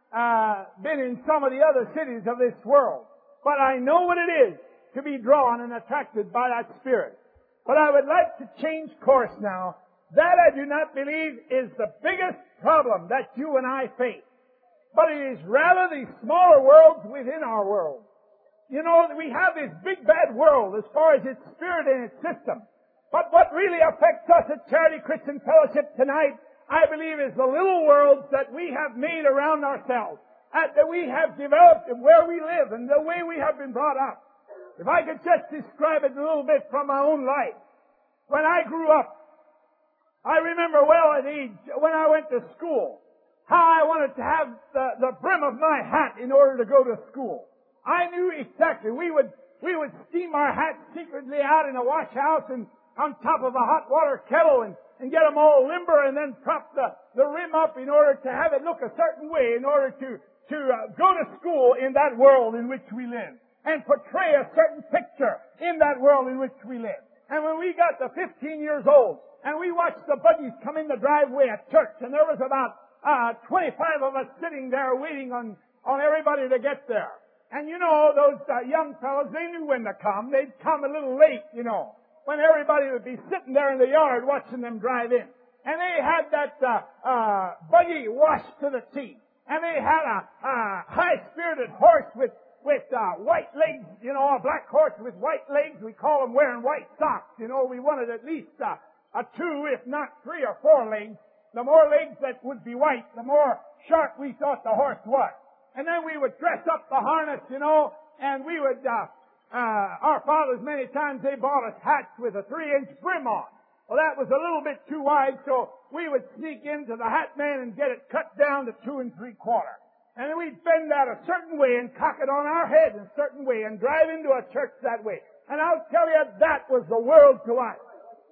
been in some of the other cities of this world. But I know what it is to be drawn and attracted by that spirit. But I would like to change course now. That I do not believe is the biggest problem that you and I face. But it is rather the smaller worlds within our world. You know, we have this big bad world as far as its spirit and its system. But what really affects us at Charity Christian Fellowship tonight, I believe, is the little worlds that we have made around ourselves, that we have developed and where we live and the way we have been brought up. If I could just describe it a little bit from my own life. When I grew up, I remember well at age, when I went to school, how I wanted to have the brim of my hat in order to go to school. I knew exactly. We would steam our hats secretly out in a wash house and on top of a hot water kettle and get them all limber and then prop the rim up in order to have it look a certain way in order to go to school in that world in which we live and portray a certain picture in that world in which we live. And when we got to 15 years old, and we watched the buggies come in the driveway at church, and there was about 25 of us sitting there waiting on everybody to get there. And you know, those young fellows, they knew when to come. They'd come a little late, you know, when everybody would be sitting there in the yard watching them drive in. And they had that buggy washed to the teeth. And they had a high-spirited horse with white legs, you know, a black horse with white legs. We call them wearing white socks. You know, we wanted at least a 2, if not 3 or 4 legs. The more legs that would be white, the more sharp we thought the horse was. And then we would dress up the harness, you know, and we would, our fathers many times, they bought us hats with a 3-inch brim on. Well, that was a little bit too wide, so we would sneak into the hat man and get it cut down to 2 3/4. And then we'd bend that a certain way and cock it on our head in a certain way and drive into a church that way. And I'll tell you, that was the world to us.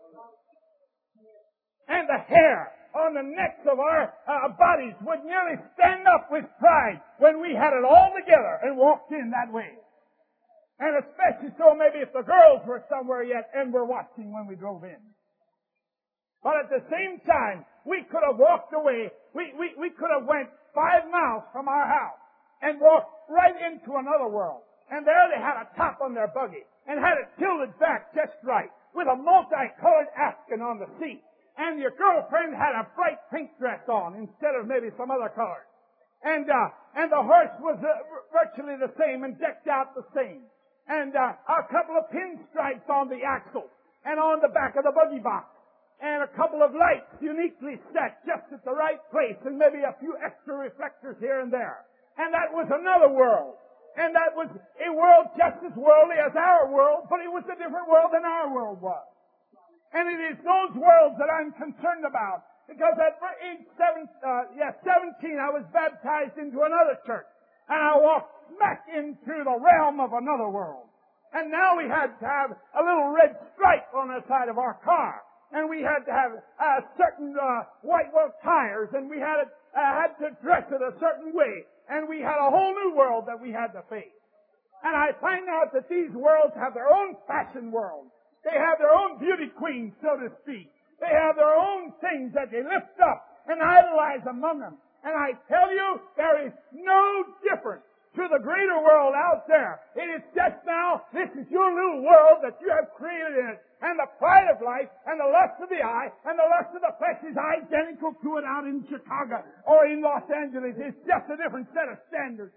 And the hair on the necks of our bodies would nearly stand up with pride when we had it all together and walked in that way. And especially so maybe if the girls were somewhere yet and were watching when we drove in. But at the same time, we could have walked away. We could have went 5 miles from our house and walked right into another world. And there they had a top on their buggy and had it tilted back just right with a multicolored askin on the seat. And your girlfriend had a bright pink dress on instead of maybe some other color. And the horse was virtually the same and decked out the same. And a couple of pinstripes on the axle and on the back of the buggy box. And a couple of lights uniquely set just at the right place and maybe a few extra reflectors here and there. And that was another world. And that was a world just as worldly as our world, but it was a different world than our world was. And it is those worlds that I'm concerned about. Because at age 17, I was baptized into another church. And I walked smack into the realm of another world. And now we had to have a little red stripe on the side of our car. And we had to have certain white wheel tires. And we had to dress it a certain way. And we had a whole new world that we had to face. And I find out that these worlds have their own fashion world. They have their own beauty queens, so to speak. They have their own things that they lift up and idolize among them. And I tell you, there is no difference to the greater world out there. It is just now, this is your little world that you have created in it. And the pride of life and the lust of the eye and the lust of the flesh is identical to it out in Chicago or in Los Angeles. It's just a different set of standards.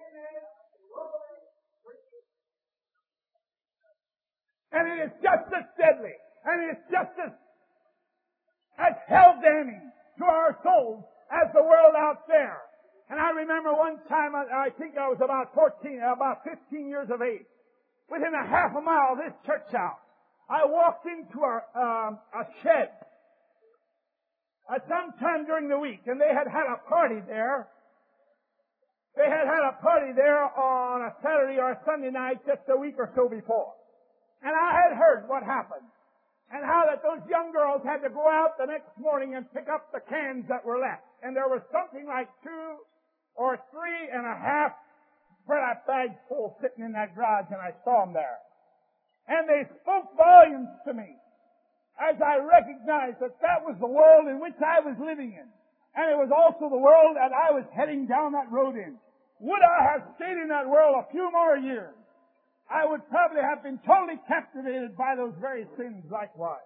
And it is just as deadly. And it is just as hell-damning to our souls as the world out there. And I remember one time, I think I was about 15 years of age. Within a half a mile of this church house, I walked into a shed at some time during the week, and they had a party there. They had a party there on a Saturday or a Sunday night just a week or so before. And I had heard what happened. And how that those young girls had to go out the next morning and pick up the cans that were left. And there was something like 2 or 3.5 burlap bags full sitting in that garage, and I saw them there. And they spoke volumes to me as I recognized that that was the world in which I was living in. And it was also the world that I was heading down that road in. Would I have stayed in that world a few more years, I would probably have been totally captivated by those very sins likewise.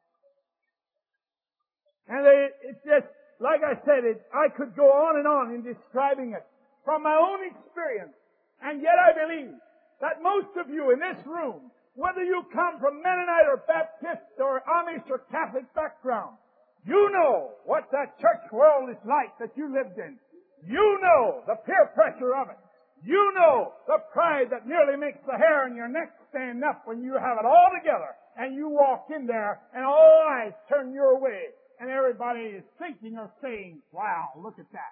And it just, like I said, I could go on and on in describing it from my own experience. And yet I believe that most of you in this room, whether you come from Mennonite or Baptist or Amish or Catholic background, you know what that church world is like that you lived in. You know the peer pressure of it. You know the pride that nearly makes the hair on your neck stand up when you have it all together and you walk in there and all eyes turn your way and everybody is thinking or saying, wow, look at that.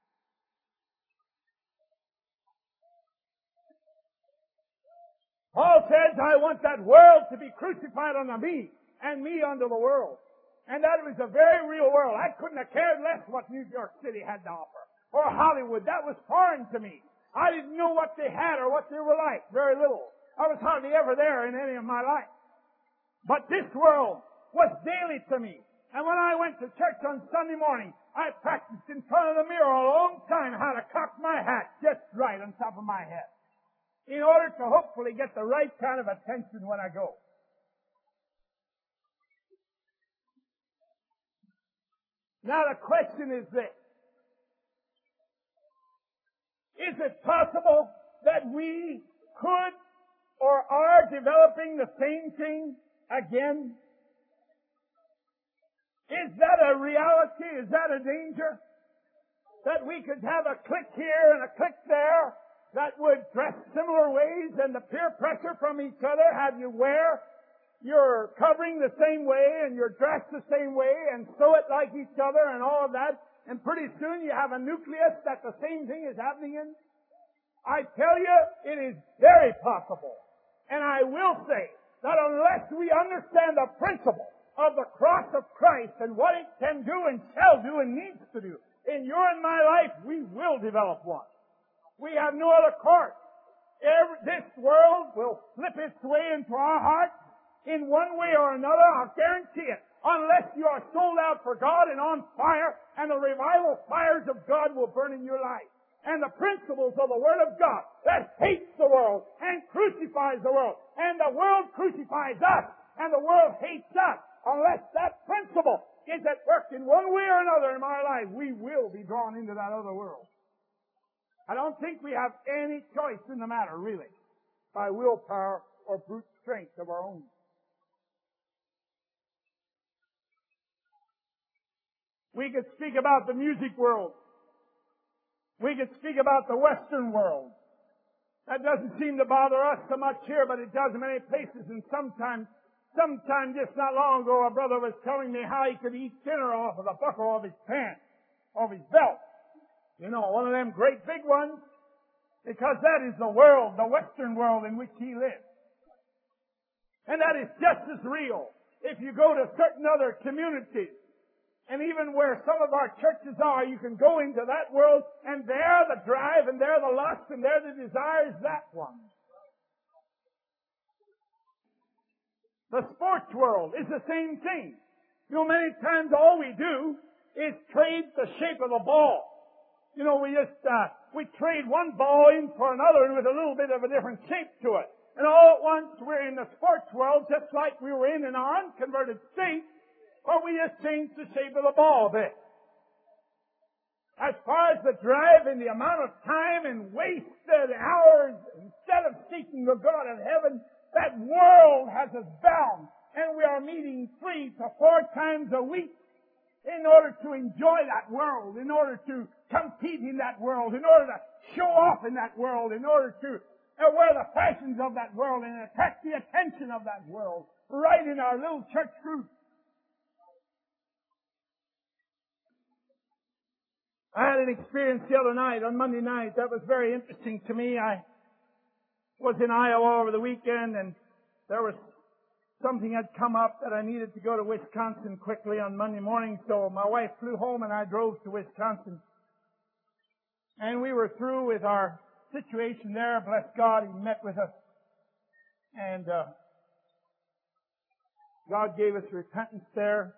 Paul says, I want that world to be crucified unto me and me unto the world. And that was a very real world. I couldn't have cared less what New York City had to offer or Hollywood. That was foreign to me. I didn't know what they had or what they were like. Very little. I was hardly ever there in any of my life. But this world was daily to me. And when I went to church on Sunday morning, I practiced in front of the mirror a long time how to cock my hat just right on top of my head, in order to hopefully get the right kind of attention when I go. Now the question is this. Is it possible that we could or are developing the same thing again? Is that a reality? Is that a danger? That we could have a clique here and a clique there that would dress similar ways and the peer pressure from each other have you wear your covering the same way and your dress the same way and sew it like each other and all of that, and pretty soon you have a nucleus that the same thing is happening in? I tell you, it is very possible. And I will say that unless we understand the principle of the cross of Christ and what it can do and shall do and needs to do in your and my life, we will develop one. We have no other course. This world will slip its way into our hearts in one way or another, I'll guarantee it, unless you are sold out for God and on fire, and the revival fires of God will burn in your life. And the principles of the Word of God that hates the world and crucifies the world, and the world crucifies us, and the world hates us, unless that principle is at work in one way or another in my life, we will be drawn into that other world. I don't think we have any choice in the matter, really, by willpower or brute strength of our own. We could speak about the music world. We could speak about the Western world. That doesn't seem to bother us so much here, but it does in many places. And sometime just not long ago, a brother was telling me how he could eat dinner off of the buckle of his pants, of his belt. You know, one of them great big ones. Because that is the world, the Western world in which he lives. And that is just as real if you go to certain other communities. And even where some of our churches are, you can go into that world, and there the drive, and there the lust, and there the desire is that one. The sports world is the same thing. You know, many times all we do is trade the shape of the ball. You know, we trade one ball in for another with a little bit of a different shape to it. And all at once we're in the sports world just like we were in our unconverted state, or we just changed the shape of the ball a bit. As far as the drive and the amount of time and wasted hours, instead of seeking the God of heaven, that world has us bound. And we are meeting 3 to 4 times a week in order to enjoy that world, in order to compete in that world, in order to show off in that world, in order to wear the fashions of that world and attract the attention of that world, right in our little church group. I had an experience the other night, on Monday night, that was very interesting to me. I was in Iowa over the weekend, and there was something had come up that I needed to go to Wisconsin quickly on Monday morning, so my wife flew home and I drove to Wisconsin. And we were through with our situation there. Bless God, He met with us. And God gave us repentance there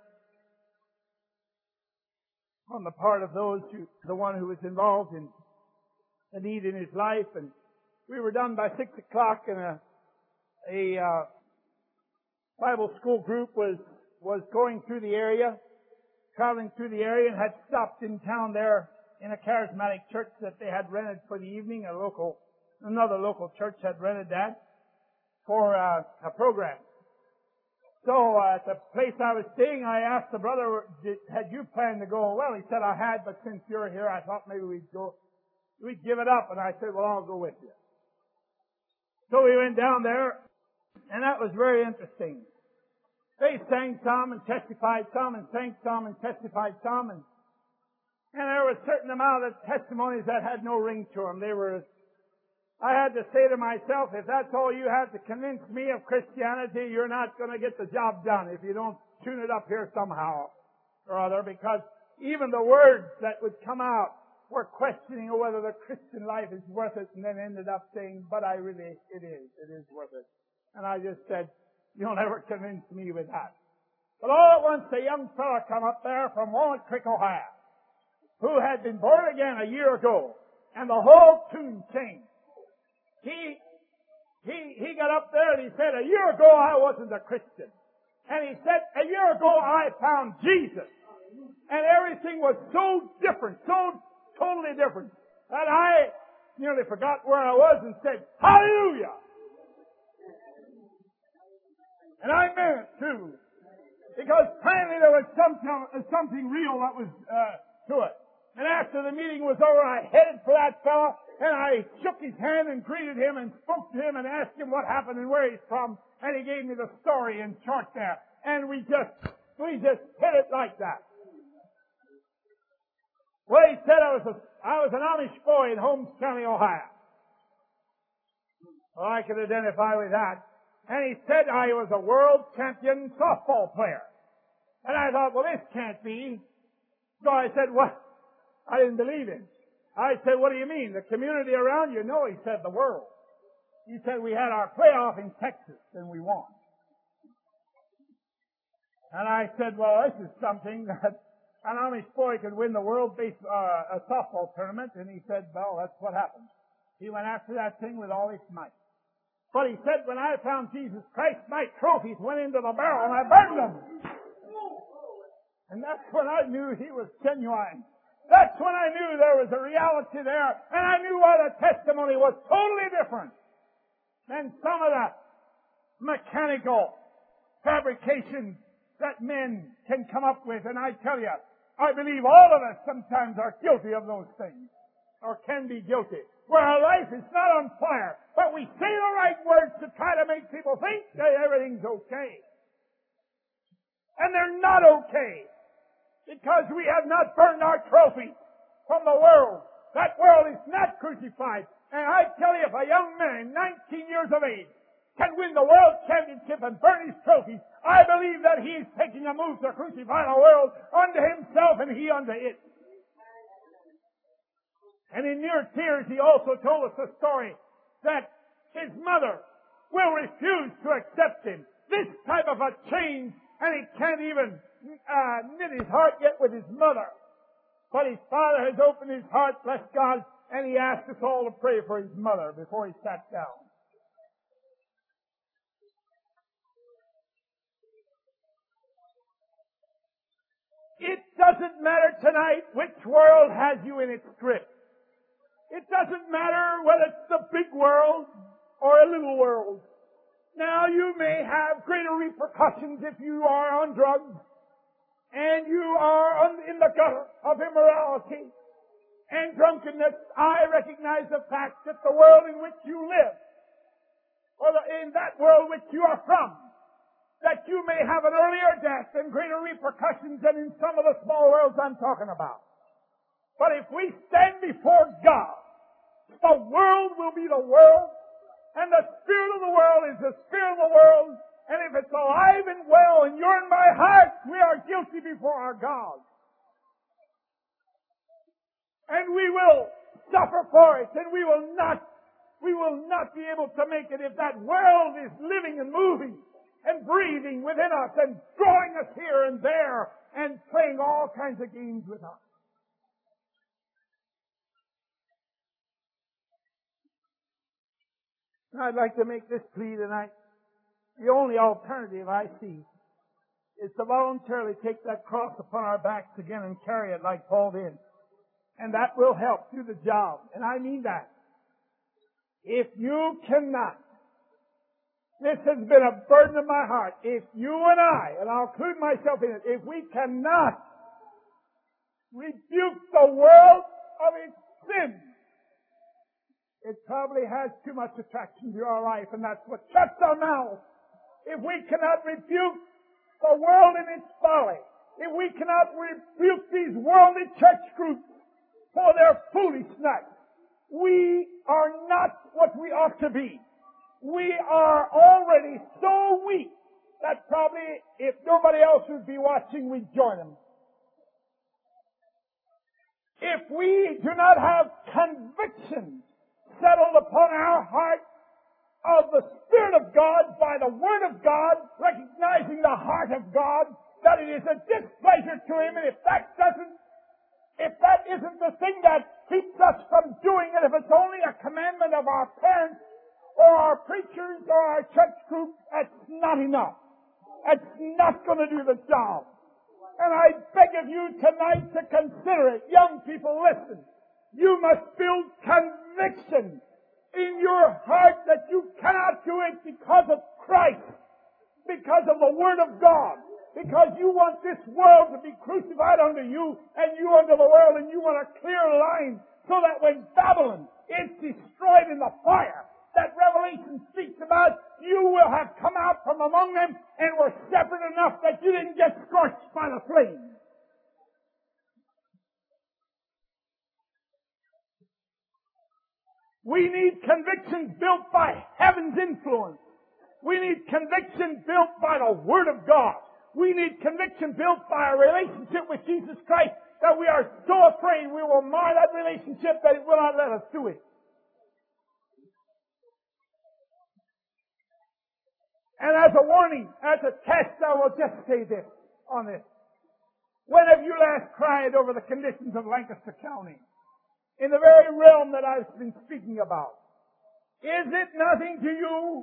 on the part of the one who was involved in a need in his life. And we were done by 6 o'clock, and a Bible school group was going through the area, traveling through the area, and had stopped in town there in a charismatic church that they had rented for the evening. Another local church had rented that for a program. So at the place I was staying, I asked the brother, had you planned to go? Well, he said, I had, but since you're here, I thought maybe we'd give it up. And I said, well, I'll go with you. So we went down there, and that was very interesting. They sang some and testified some, and sang some and testified some, and there was a certain amount of testimonies that had no ring to them. I had to say to myself, if that's all you have to convince me of Christianity, you're not going to get the job done if you don't tune it up here somehow or other, because even the words that would come out were questioning whether the Christian life is worth it, and then ended up saying, but it is worth it. And I just said, you'll never convince me with that. But all at once, a young fellow come up there from Walnut Creek, Ohio, who had been born again a year ago, and the whole tune changed. He got up there and he said, a year ago I wasn't a Christian. And he said, a year ago I found Jesus. And everything was so different, so totally different, that I nearly forgot where I was and said, hallelujah! And I meant it too. Because finally there was something real that was to it. And after the meeting was over, I headed for that fellow, and I shook his hand and greeted him and spoke to him and asked him what happened and where he's from. And he gave me the story in short there. And we just hit it like that. Well, he said I was an Amish boy in Holmes County, Ohio. Well, I could identify with that. And he said I was a world champion softball player. And I thought, well, this can't be. So I said, what? I didn't believe him. I said, what do you mean? The community around you? No, he said, the world. He said, we had our playoff in Texas and we won. And I said, well, this is something that an Amish boy could win the world a softball tournament. And he said, well, that's what happened. He went after that thing with all his might. But he said, when I found Jesus Christ, my trophies went into the barrel and I burned them. And that's when I knew he was genuine. That's when I knew there was a reality there, and I knew why the testimony was totally different than some of the mechanical fabrications that men can come up with. And I tell you, I believe all of us sometimes are guilty of those things, or can be guilty, where our life is not on fire, but we say the right words to try to make people think that everything's okay. And they're not okay. Because we have not burned our trophy from the world. That world is not crucified. And I tell you, if a young man, 19 years of age, can win the world championship and burn his trophies, I believe that he is taking a move to crucify the world unto himself and he unto it. And in near tears, he also told us the story that his mother will refuse to accept him. This type of a change, and he can't even knit his heart yet with his mother. But his father has opened his heart, bless God, and he asked us all to pray for his mother before he sat down. It doesn't matter tonight which world has you in its grip. It doesn't matter whether it's the big world or a little world. Now, you may have greater repercussions if you are on drugs and you are in the gutter of immorality and drunkenness. I recognize the fact that the world in which you live, or in that world which you are from, that you may have an earlier death and greater repercussions than in some of the small worlds I'm talking about. But if we stand before God, the world will be the world, and the spirit of the world is the spirit of the world, and if it's alive and well and you're in my heart, we are guilty before our God. And we will suffer for it, and we will not be able to make it if that world is living and moving and breathing within us and drawing us here and there and playing all kinds of games with us. I'd like to make this plea tonight. The only alternative I see is to voluntarily take that cross upon our backs again and carry it like Paul did. And that will help do the job. And I mean that. If you cannot, this has been a burden of my heart, if you and I, and I'll include myself in it, if we cannot rebuke the world of its sin, it probably has too much attraction to our life, and that's what shuts our mouths. If we cannot rebuke the world in its folly, if we cannot rebuke these worldly church groups for their foolishness, we are not what we ought to be. We are already so weak that probably if nobody else would be watching, we'd join them. If we do not have conviction settled upon our heart of the Spirit of God by the Word of God, recognizing the heart of God, that it is a displeasure to Him, and if that isn't the thing that keeps us from doing it, if it's only a commandment of our parents or our preachers or our church group, that's not enough. That's not going to do the job. And I beg of you tonight to consider it. Young people, listen. You must build conviction in your heart that you cannot do it because of Christ, because of the Word of God, because you want this world to be crucified unto you and you unto the world, and you want a clear line so that when Babylon is destroyed in the fire that Revelation speaks about, you will have come out from among them and were separate enough that you didn't get scorched by the flame. We need conviction built by heaven's influence. We need conviction built by the Word of God. We need conviction built by a relationship with Jesus Christ that we are so afraid we will mar that relationship that it will not let us do it. And as a warning, as a test, I will just say this on this. When have you last cried over the conditions of Lancaster County? In the very realm that I've been speaking about. Is it nothing to you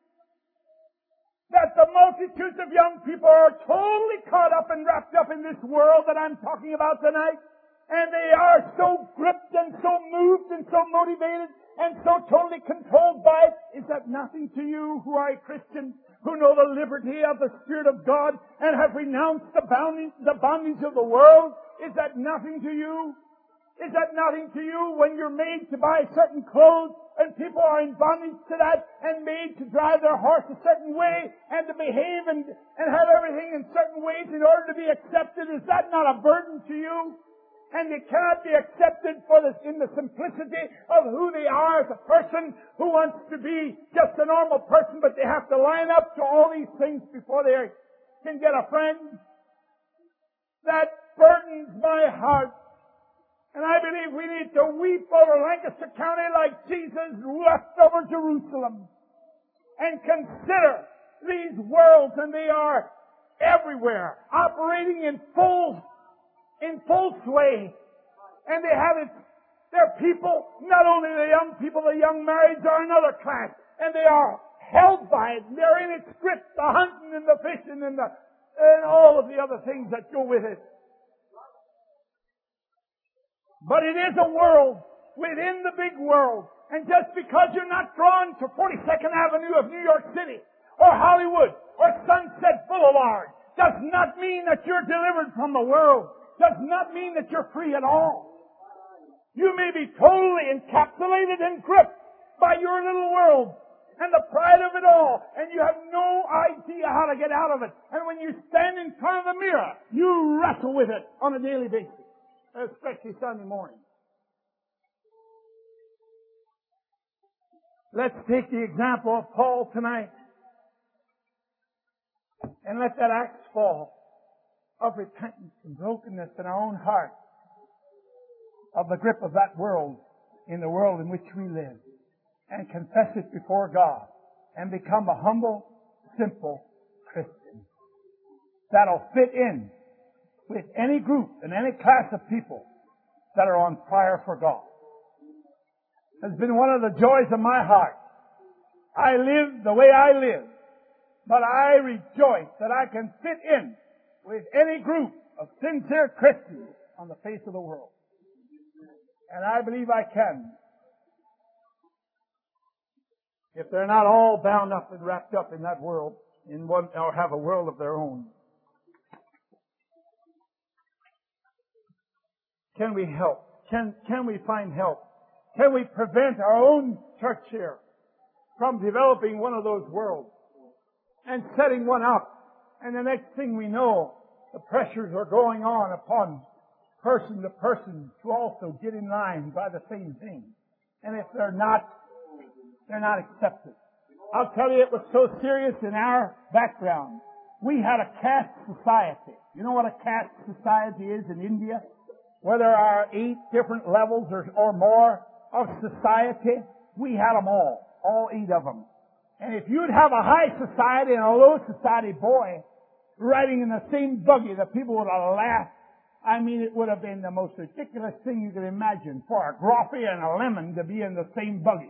that the multitudes of young people are totally caught up and wrapped up in this world that I'm talking about tonight? And they are so gripped and so moved and so motivated and so totally controlled by it. Is that nothing to you who are a Christian, who know the liberty of the Spirit of God and have renounced the bondage of the world? Is that nothing to you? Is that nothing to you when you're made to buy certain clothes and people are in bondage to that and made to drive their horse a certain way and to behave and have everything in certain ways in order to be accepted? Is that not a burden to you? And they cannot be accepted in the simplicity of who they are as a person who wants to be just a normal person, but they have to line up to all these things before they can get a friend. That burdens my heart. And I believe we need to weep over Lancaster County like Jesus wept over Jerusalem. And consider these worlds, and they are everywhere, operating in full sway. And they have their people, not only the young people, the young marrieds are another class. And they are held by it. They're in its grip, the hunting and the fishing and all of the other things that go with it. But it is a world within the big world. And just because you're not drawn to 42nd Avenue of New York City or Hollywood or Sunset Boulevard does not mean that you're delivered from the world. Does not mean that you're free at all. You may be totally encapsulated and gripped by your little world and the pride of it all, and you have no idea how to get out of it. And when you stand in front of the mirror, you wrestle with it on a daily basis. especially Sunday morning. Let's take the example of Paul tonight and let that axe fall of repentance and brokenness in our own hearts of the grip of that world in the world in which we live, and confess it before God and become a humble, simple Christian that'll fit in with any group and any class of people that are on fire for God. It's been one of the joys of my heart. I live the way I live, but I rejoice that I can fit in with any group of sincere Christians on the face of the world. And I believe I can, if they're not all bound up and wrapped up in that world, in one, or have a world of their own. Can we help? Can we find help? Can we prevent our own church here from developing one of those worlds and setting one up? And the next thing we know, the pressures are going on upon person to person to also get in line by the same thing. And if they're not accepted. I'll tell you, it was so serious in our background. We had a caste society. You know what a caste society is in India? Where there are 8 different levels or more of society, we had them all 8 of them. And if you'd have a high society and a low society boy riding in the same buggy, the people would have laughed. I mean, it would have been the most ridiculous thing you could imagine for a Groffy and a Lemon to be in the same buggy.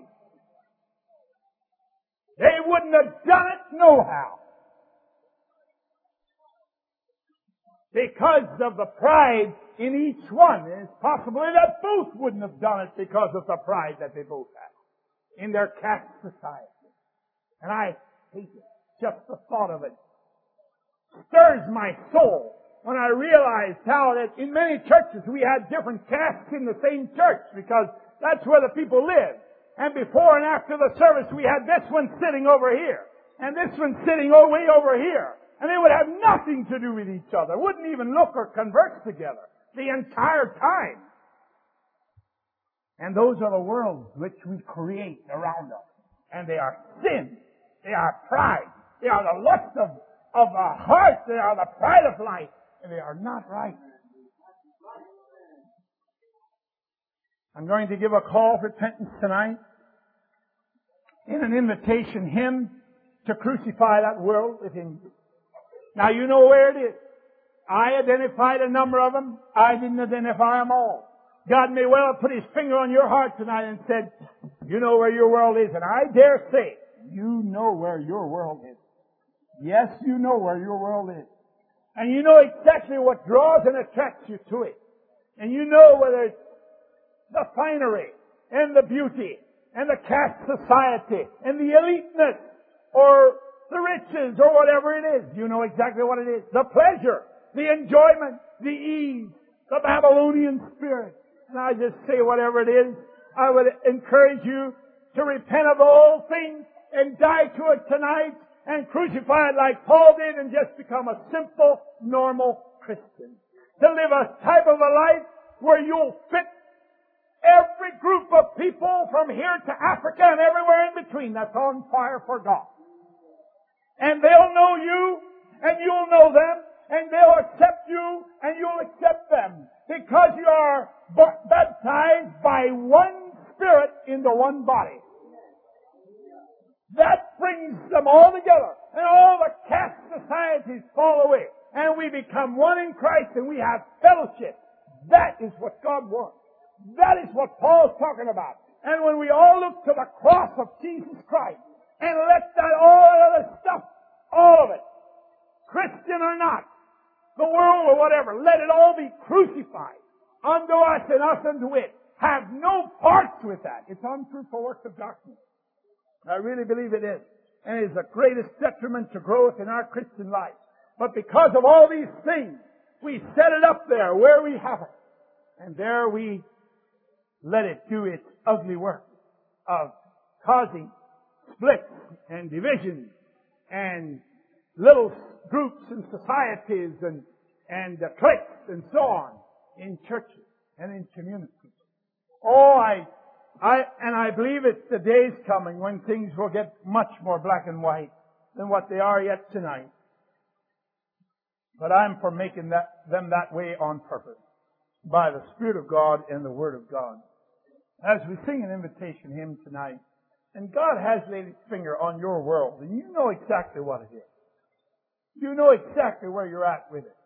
They wouldn't have done it nohow. Because of the pride in each one. And it's possible that both wouldn't have done it because of the pride that they both had in their caste society. And I hate it. Just the thought of it stirs my soul when I realized how that in many churches we had different castes in the same church because that's where the people live. And before and after the service we had this one sitting over here and this one sitting way over here. And they would have nothing to do with each other, wouldn't even look or converse together the entire time. And those are the worlds which we create around us. And they are sin. They are pride. They are the lust of the heart. They are the pride of life. And they are not right. I'm going to give a call of repentance tonight in an invitation hymn to crucify that world within you. Now you know where it is. I identified a number of them. I didn't identify them all. God may well have put His finger on your heart tonight and said, you know where your world is. And I dare say, you know where your world is. Yes, you know where your world is. And you know exactly what draws and attracts you to it. And you know whether it's the finery and the beauty and the caste society and the eliteness or the riches or whatever it is. You know exactly what it is. The pleasure, the enjoyment, the ease, the Babylonian spirit. And I just say whatever it is, I would encourage you to repent of all things and die to it tonight and crucify it like Paul did and just become a simple, normal Christian. To live a type of a life where you'll fit every group of people from here to Africa and everywhere in between that's on fire for God. And they'll know you, and you'll know them, and they'll accept you, and you'll accept them. Because you are baptized by one Spirit into one body. That brings them all together, and all the caste societies fall away. And we become one in Christ, and we have fellowship. That is what God wants. That is what Paul's talking about. And when we all look to the cross of Jesus Christ, and let that all other stuff, all of it, Christian or not, the world or whatever, let it all be crucified unto us and us unto it. Have no parts with that. It's unfruitful works of darkness. I really believe it is. And it is the greatest detriment to growth in our Christian life. But because of all these things, we set it up there where we have it. And there we let it do its ugly work of causing splits and divisions and little groups and societies and cliques and so on in churches. and in community. Oh, I believe it's the days coming when things will get much more black and white than what they are yet tonight. But I'm for making them that way on purpose, by the Spirit of God and the Word of God. As we sing an invitation hymn tonight, and God has laid His finger on your world, and you know exactly what it is. You know exactly where you're at with it.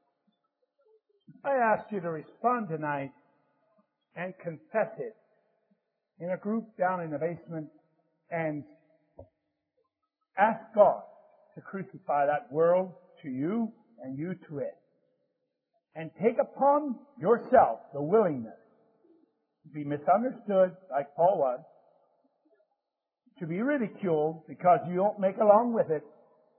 I ask you to respond tonight and confess it in a group down in the basement and ask God to crucify that world to you and you to it. And take upon yourself the willingness to be misunderstood, like Paul was, to be ridiculed because you don't make along with it,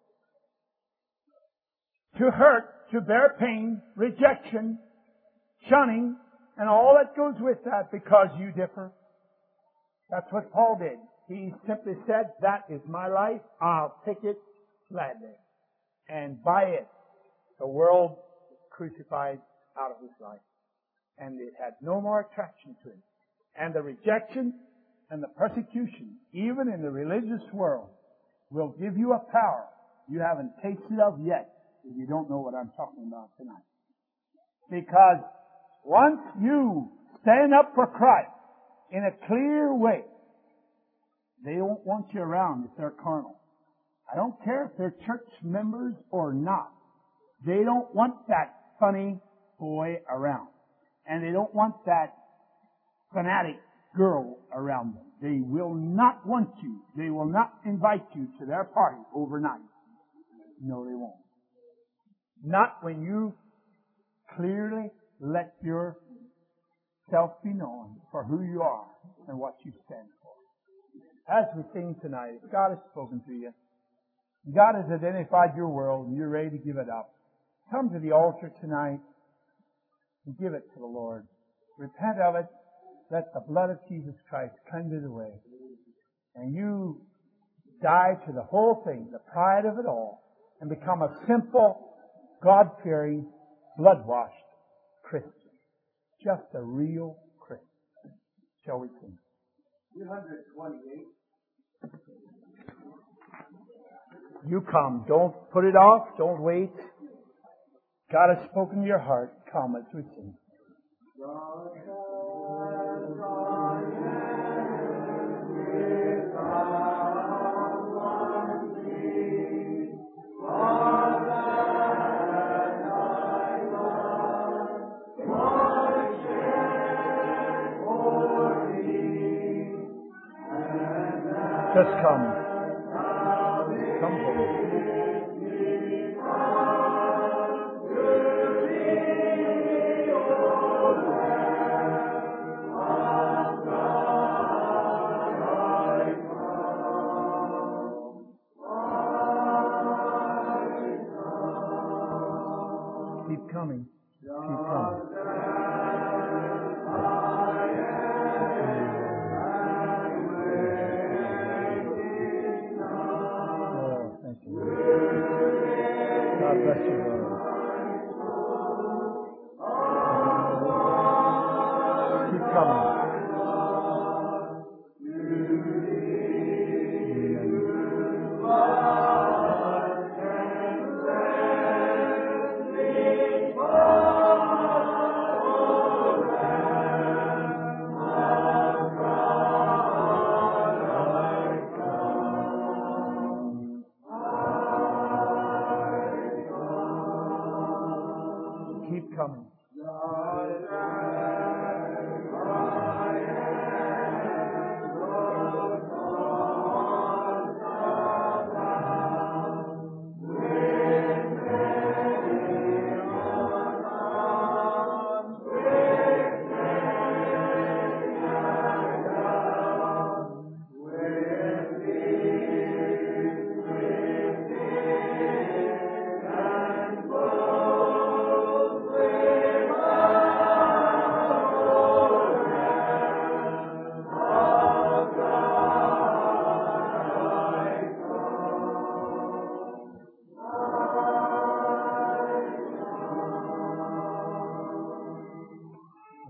to hurt, to bear pain, rejection, shunning, and all that goes with that because you differ. That's what Paul did. He simply said, that is my life, I'll take it gladly. And by it, the world crucified out of his life. And it had no more attraction to him. And the rejection and the persecution, even in the religious world, will give you a power you haven't tasted of yet, if you don't know what I'm talking about tonight. Because once you stand up for Christ in a clear way, they won't want you around if they're carnal. I don't care if they're church members or not. They don't want that funny boy around. And they don't want that fanatic girl around them. They will not want you. They will not invite you to their party overnight. No, they won't. Not when you clearly let yourself be known for who you are and what you stand for. As we sing tonight, if God has spoken to you, God has identified your world and you're ready to give it up, come to the altar tonight and give it to the Lord. Repent of it. Let the blood of Jesus Christ cleanse it away. And you die to the whole thing, the pride of it all, and become a simple, God-fearing, blood-washed Christian. Just a real Christian. Shall we sing? 228. You come. Don't put it off. Don't wait. God has spoken to your heart. Come as we sing. Just come. Come forward. Keep coming. Keep coming. God bless you, Lord. Keep coming. Keep coming.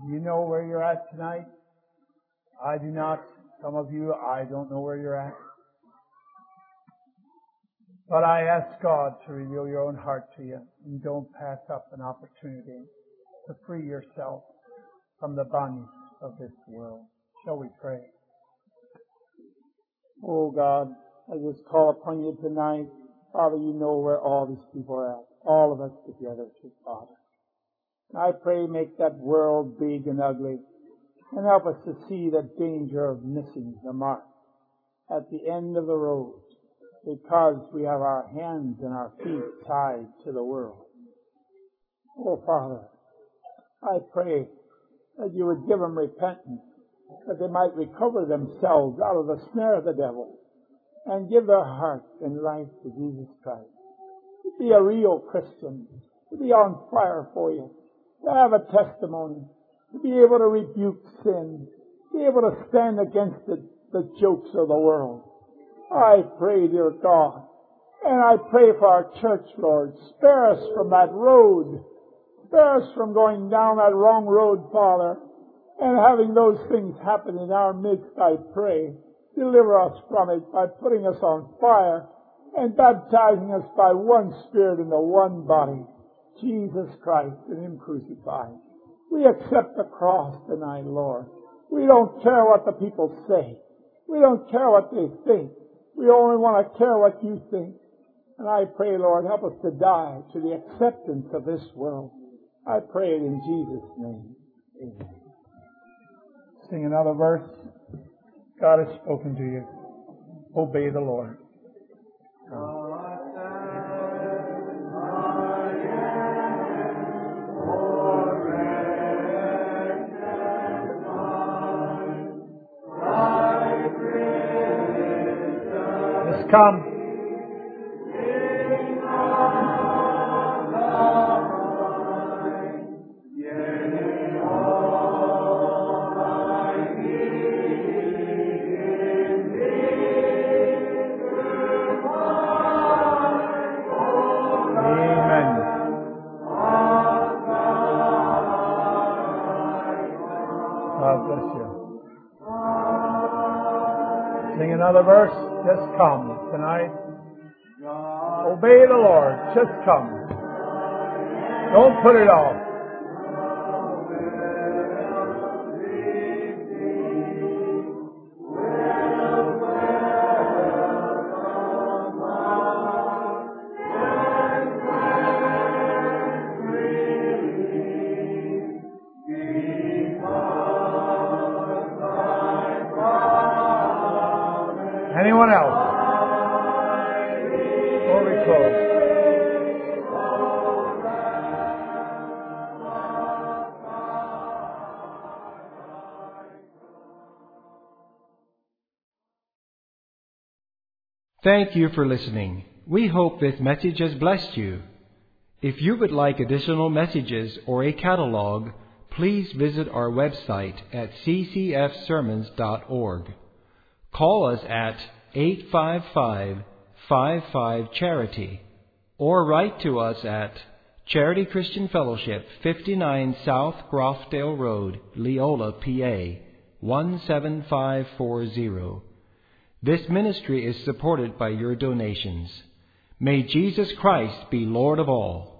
You know where you're at tonight? I do not. Some of you, I don't know where you're at. But I ask God to reveal your own heart to you, and don't pass up an opportunity to free yourself from the bondage of this world. Shall we pray? Oh God, I just call upon you tonight. Father, you know where all these people are at. All of us together, Father. And I pray make that world big and ugly, and help us to see the danger of missing the mark at the end of the road, because we have our hands and our feet tied to the world. Oh, Father, I pray that you would give them repentance, that they might recover themselves out of the snare of the devil and give their heart and life to Jesus Christ. To be a real Christian, to be on fire for you, to have a testimony, to be able to rebuke sin, to be able to stand against the jokes of the world. I pray, dear God, and I pray for our church, Lord. Spare us from that road. Spare us from going down that wrong road, Father, and having those things happen in our midst, I pray. Deliver us from it by putting us on fire and baptizing us by one Spirit in the one body, Jesus Christ and Him crucified. We accept the cross tonight, Lord. We don't care what the people say. We don't care what they think. We only want to care what you think. And I pray, Lord, help us to die to the acceptance of this world. I pray it in Jesus' name. Amen. Sing another verse. God has spoken to you. Obey the Lord. Just come. Sing another verse. Just come tonight. Obey the Lord. Just come. Don't put it off. Anyone else? Before we close. Thank you for listening. We hope this message has blessed you. If you would like additional messages or a catalog, please visit our website at ccfsermons.org. Call us at 855-55-CHARITY or write to us at Charity Christian Fellowship, 59 South Grofdale Road, Leola, PA, 17540. This ministry is supported by your donations. May Jesus Christ be Lord of all.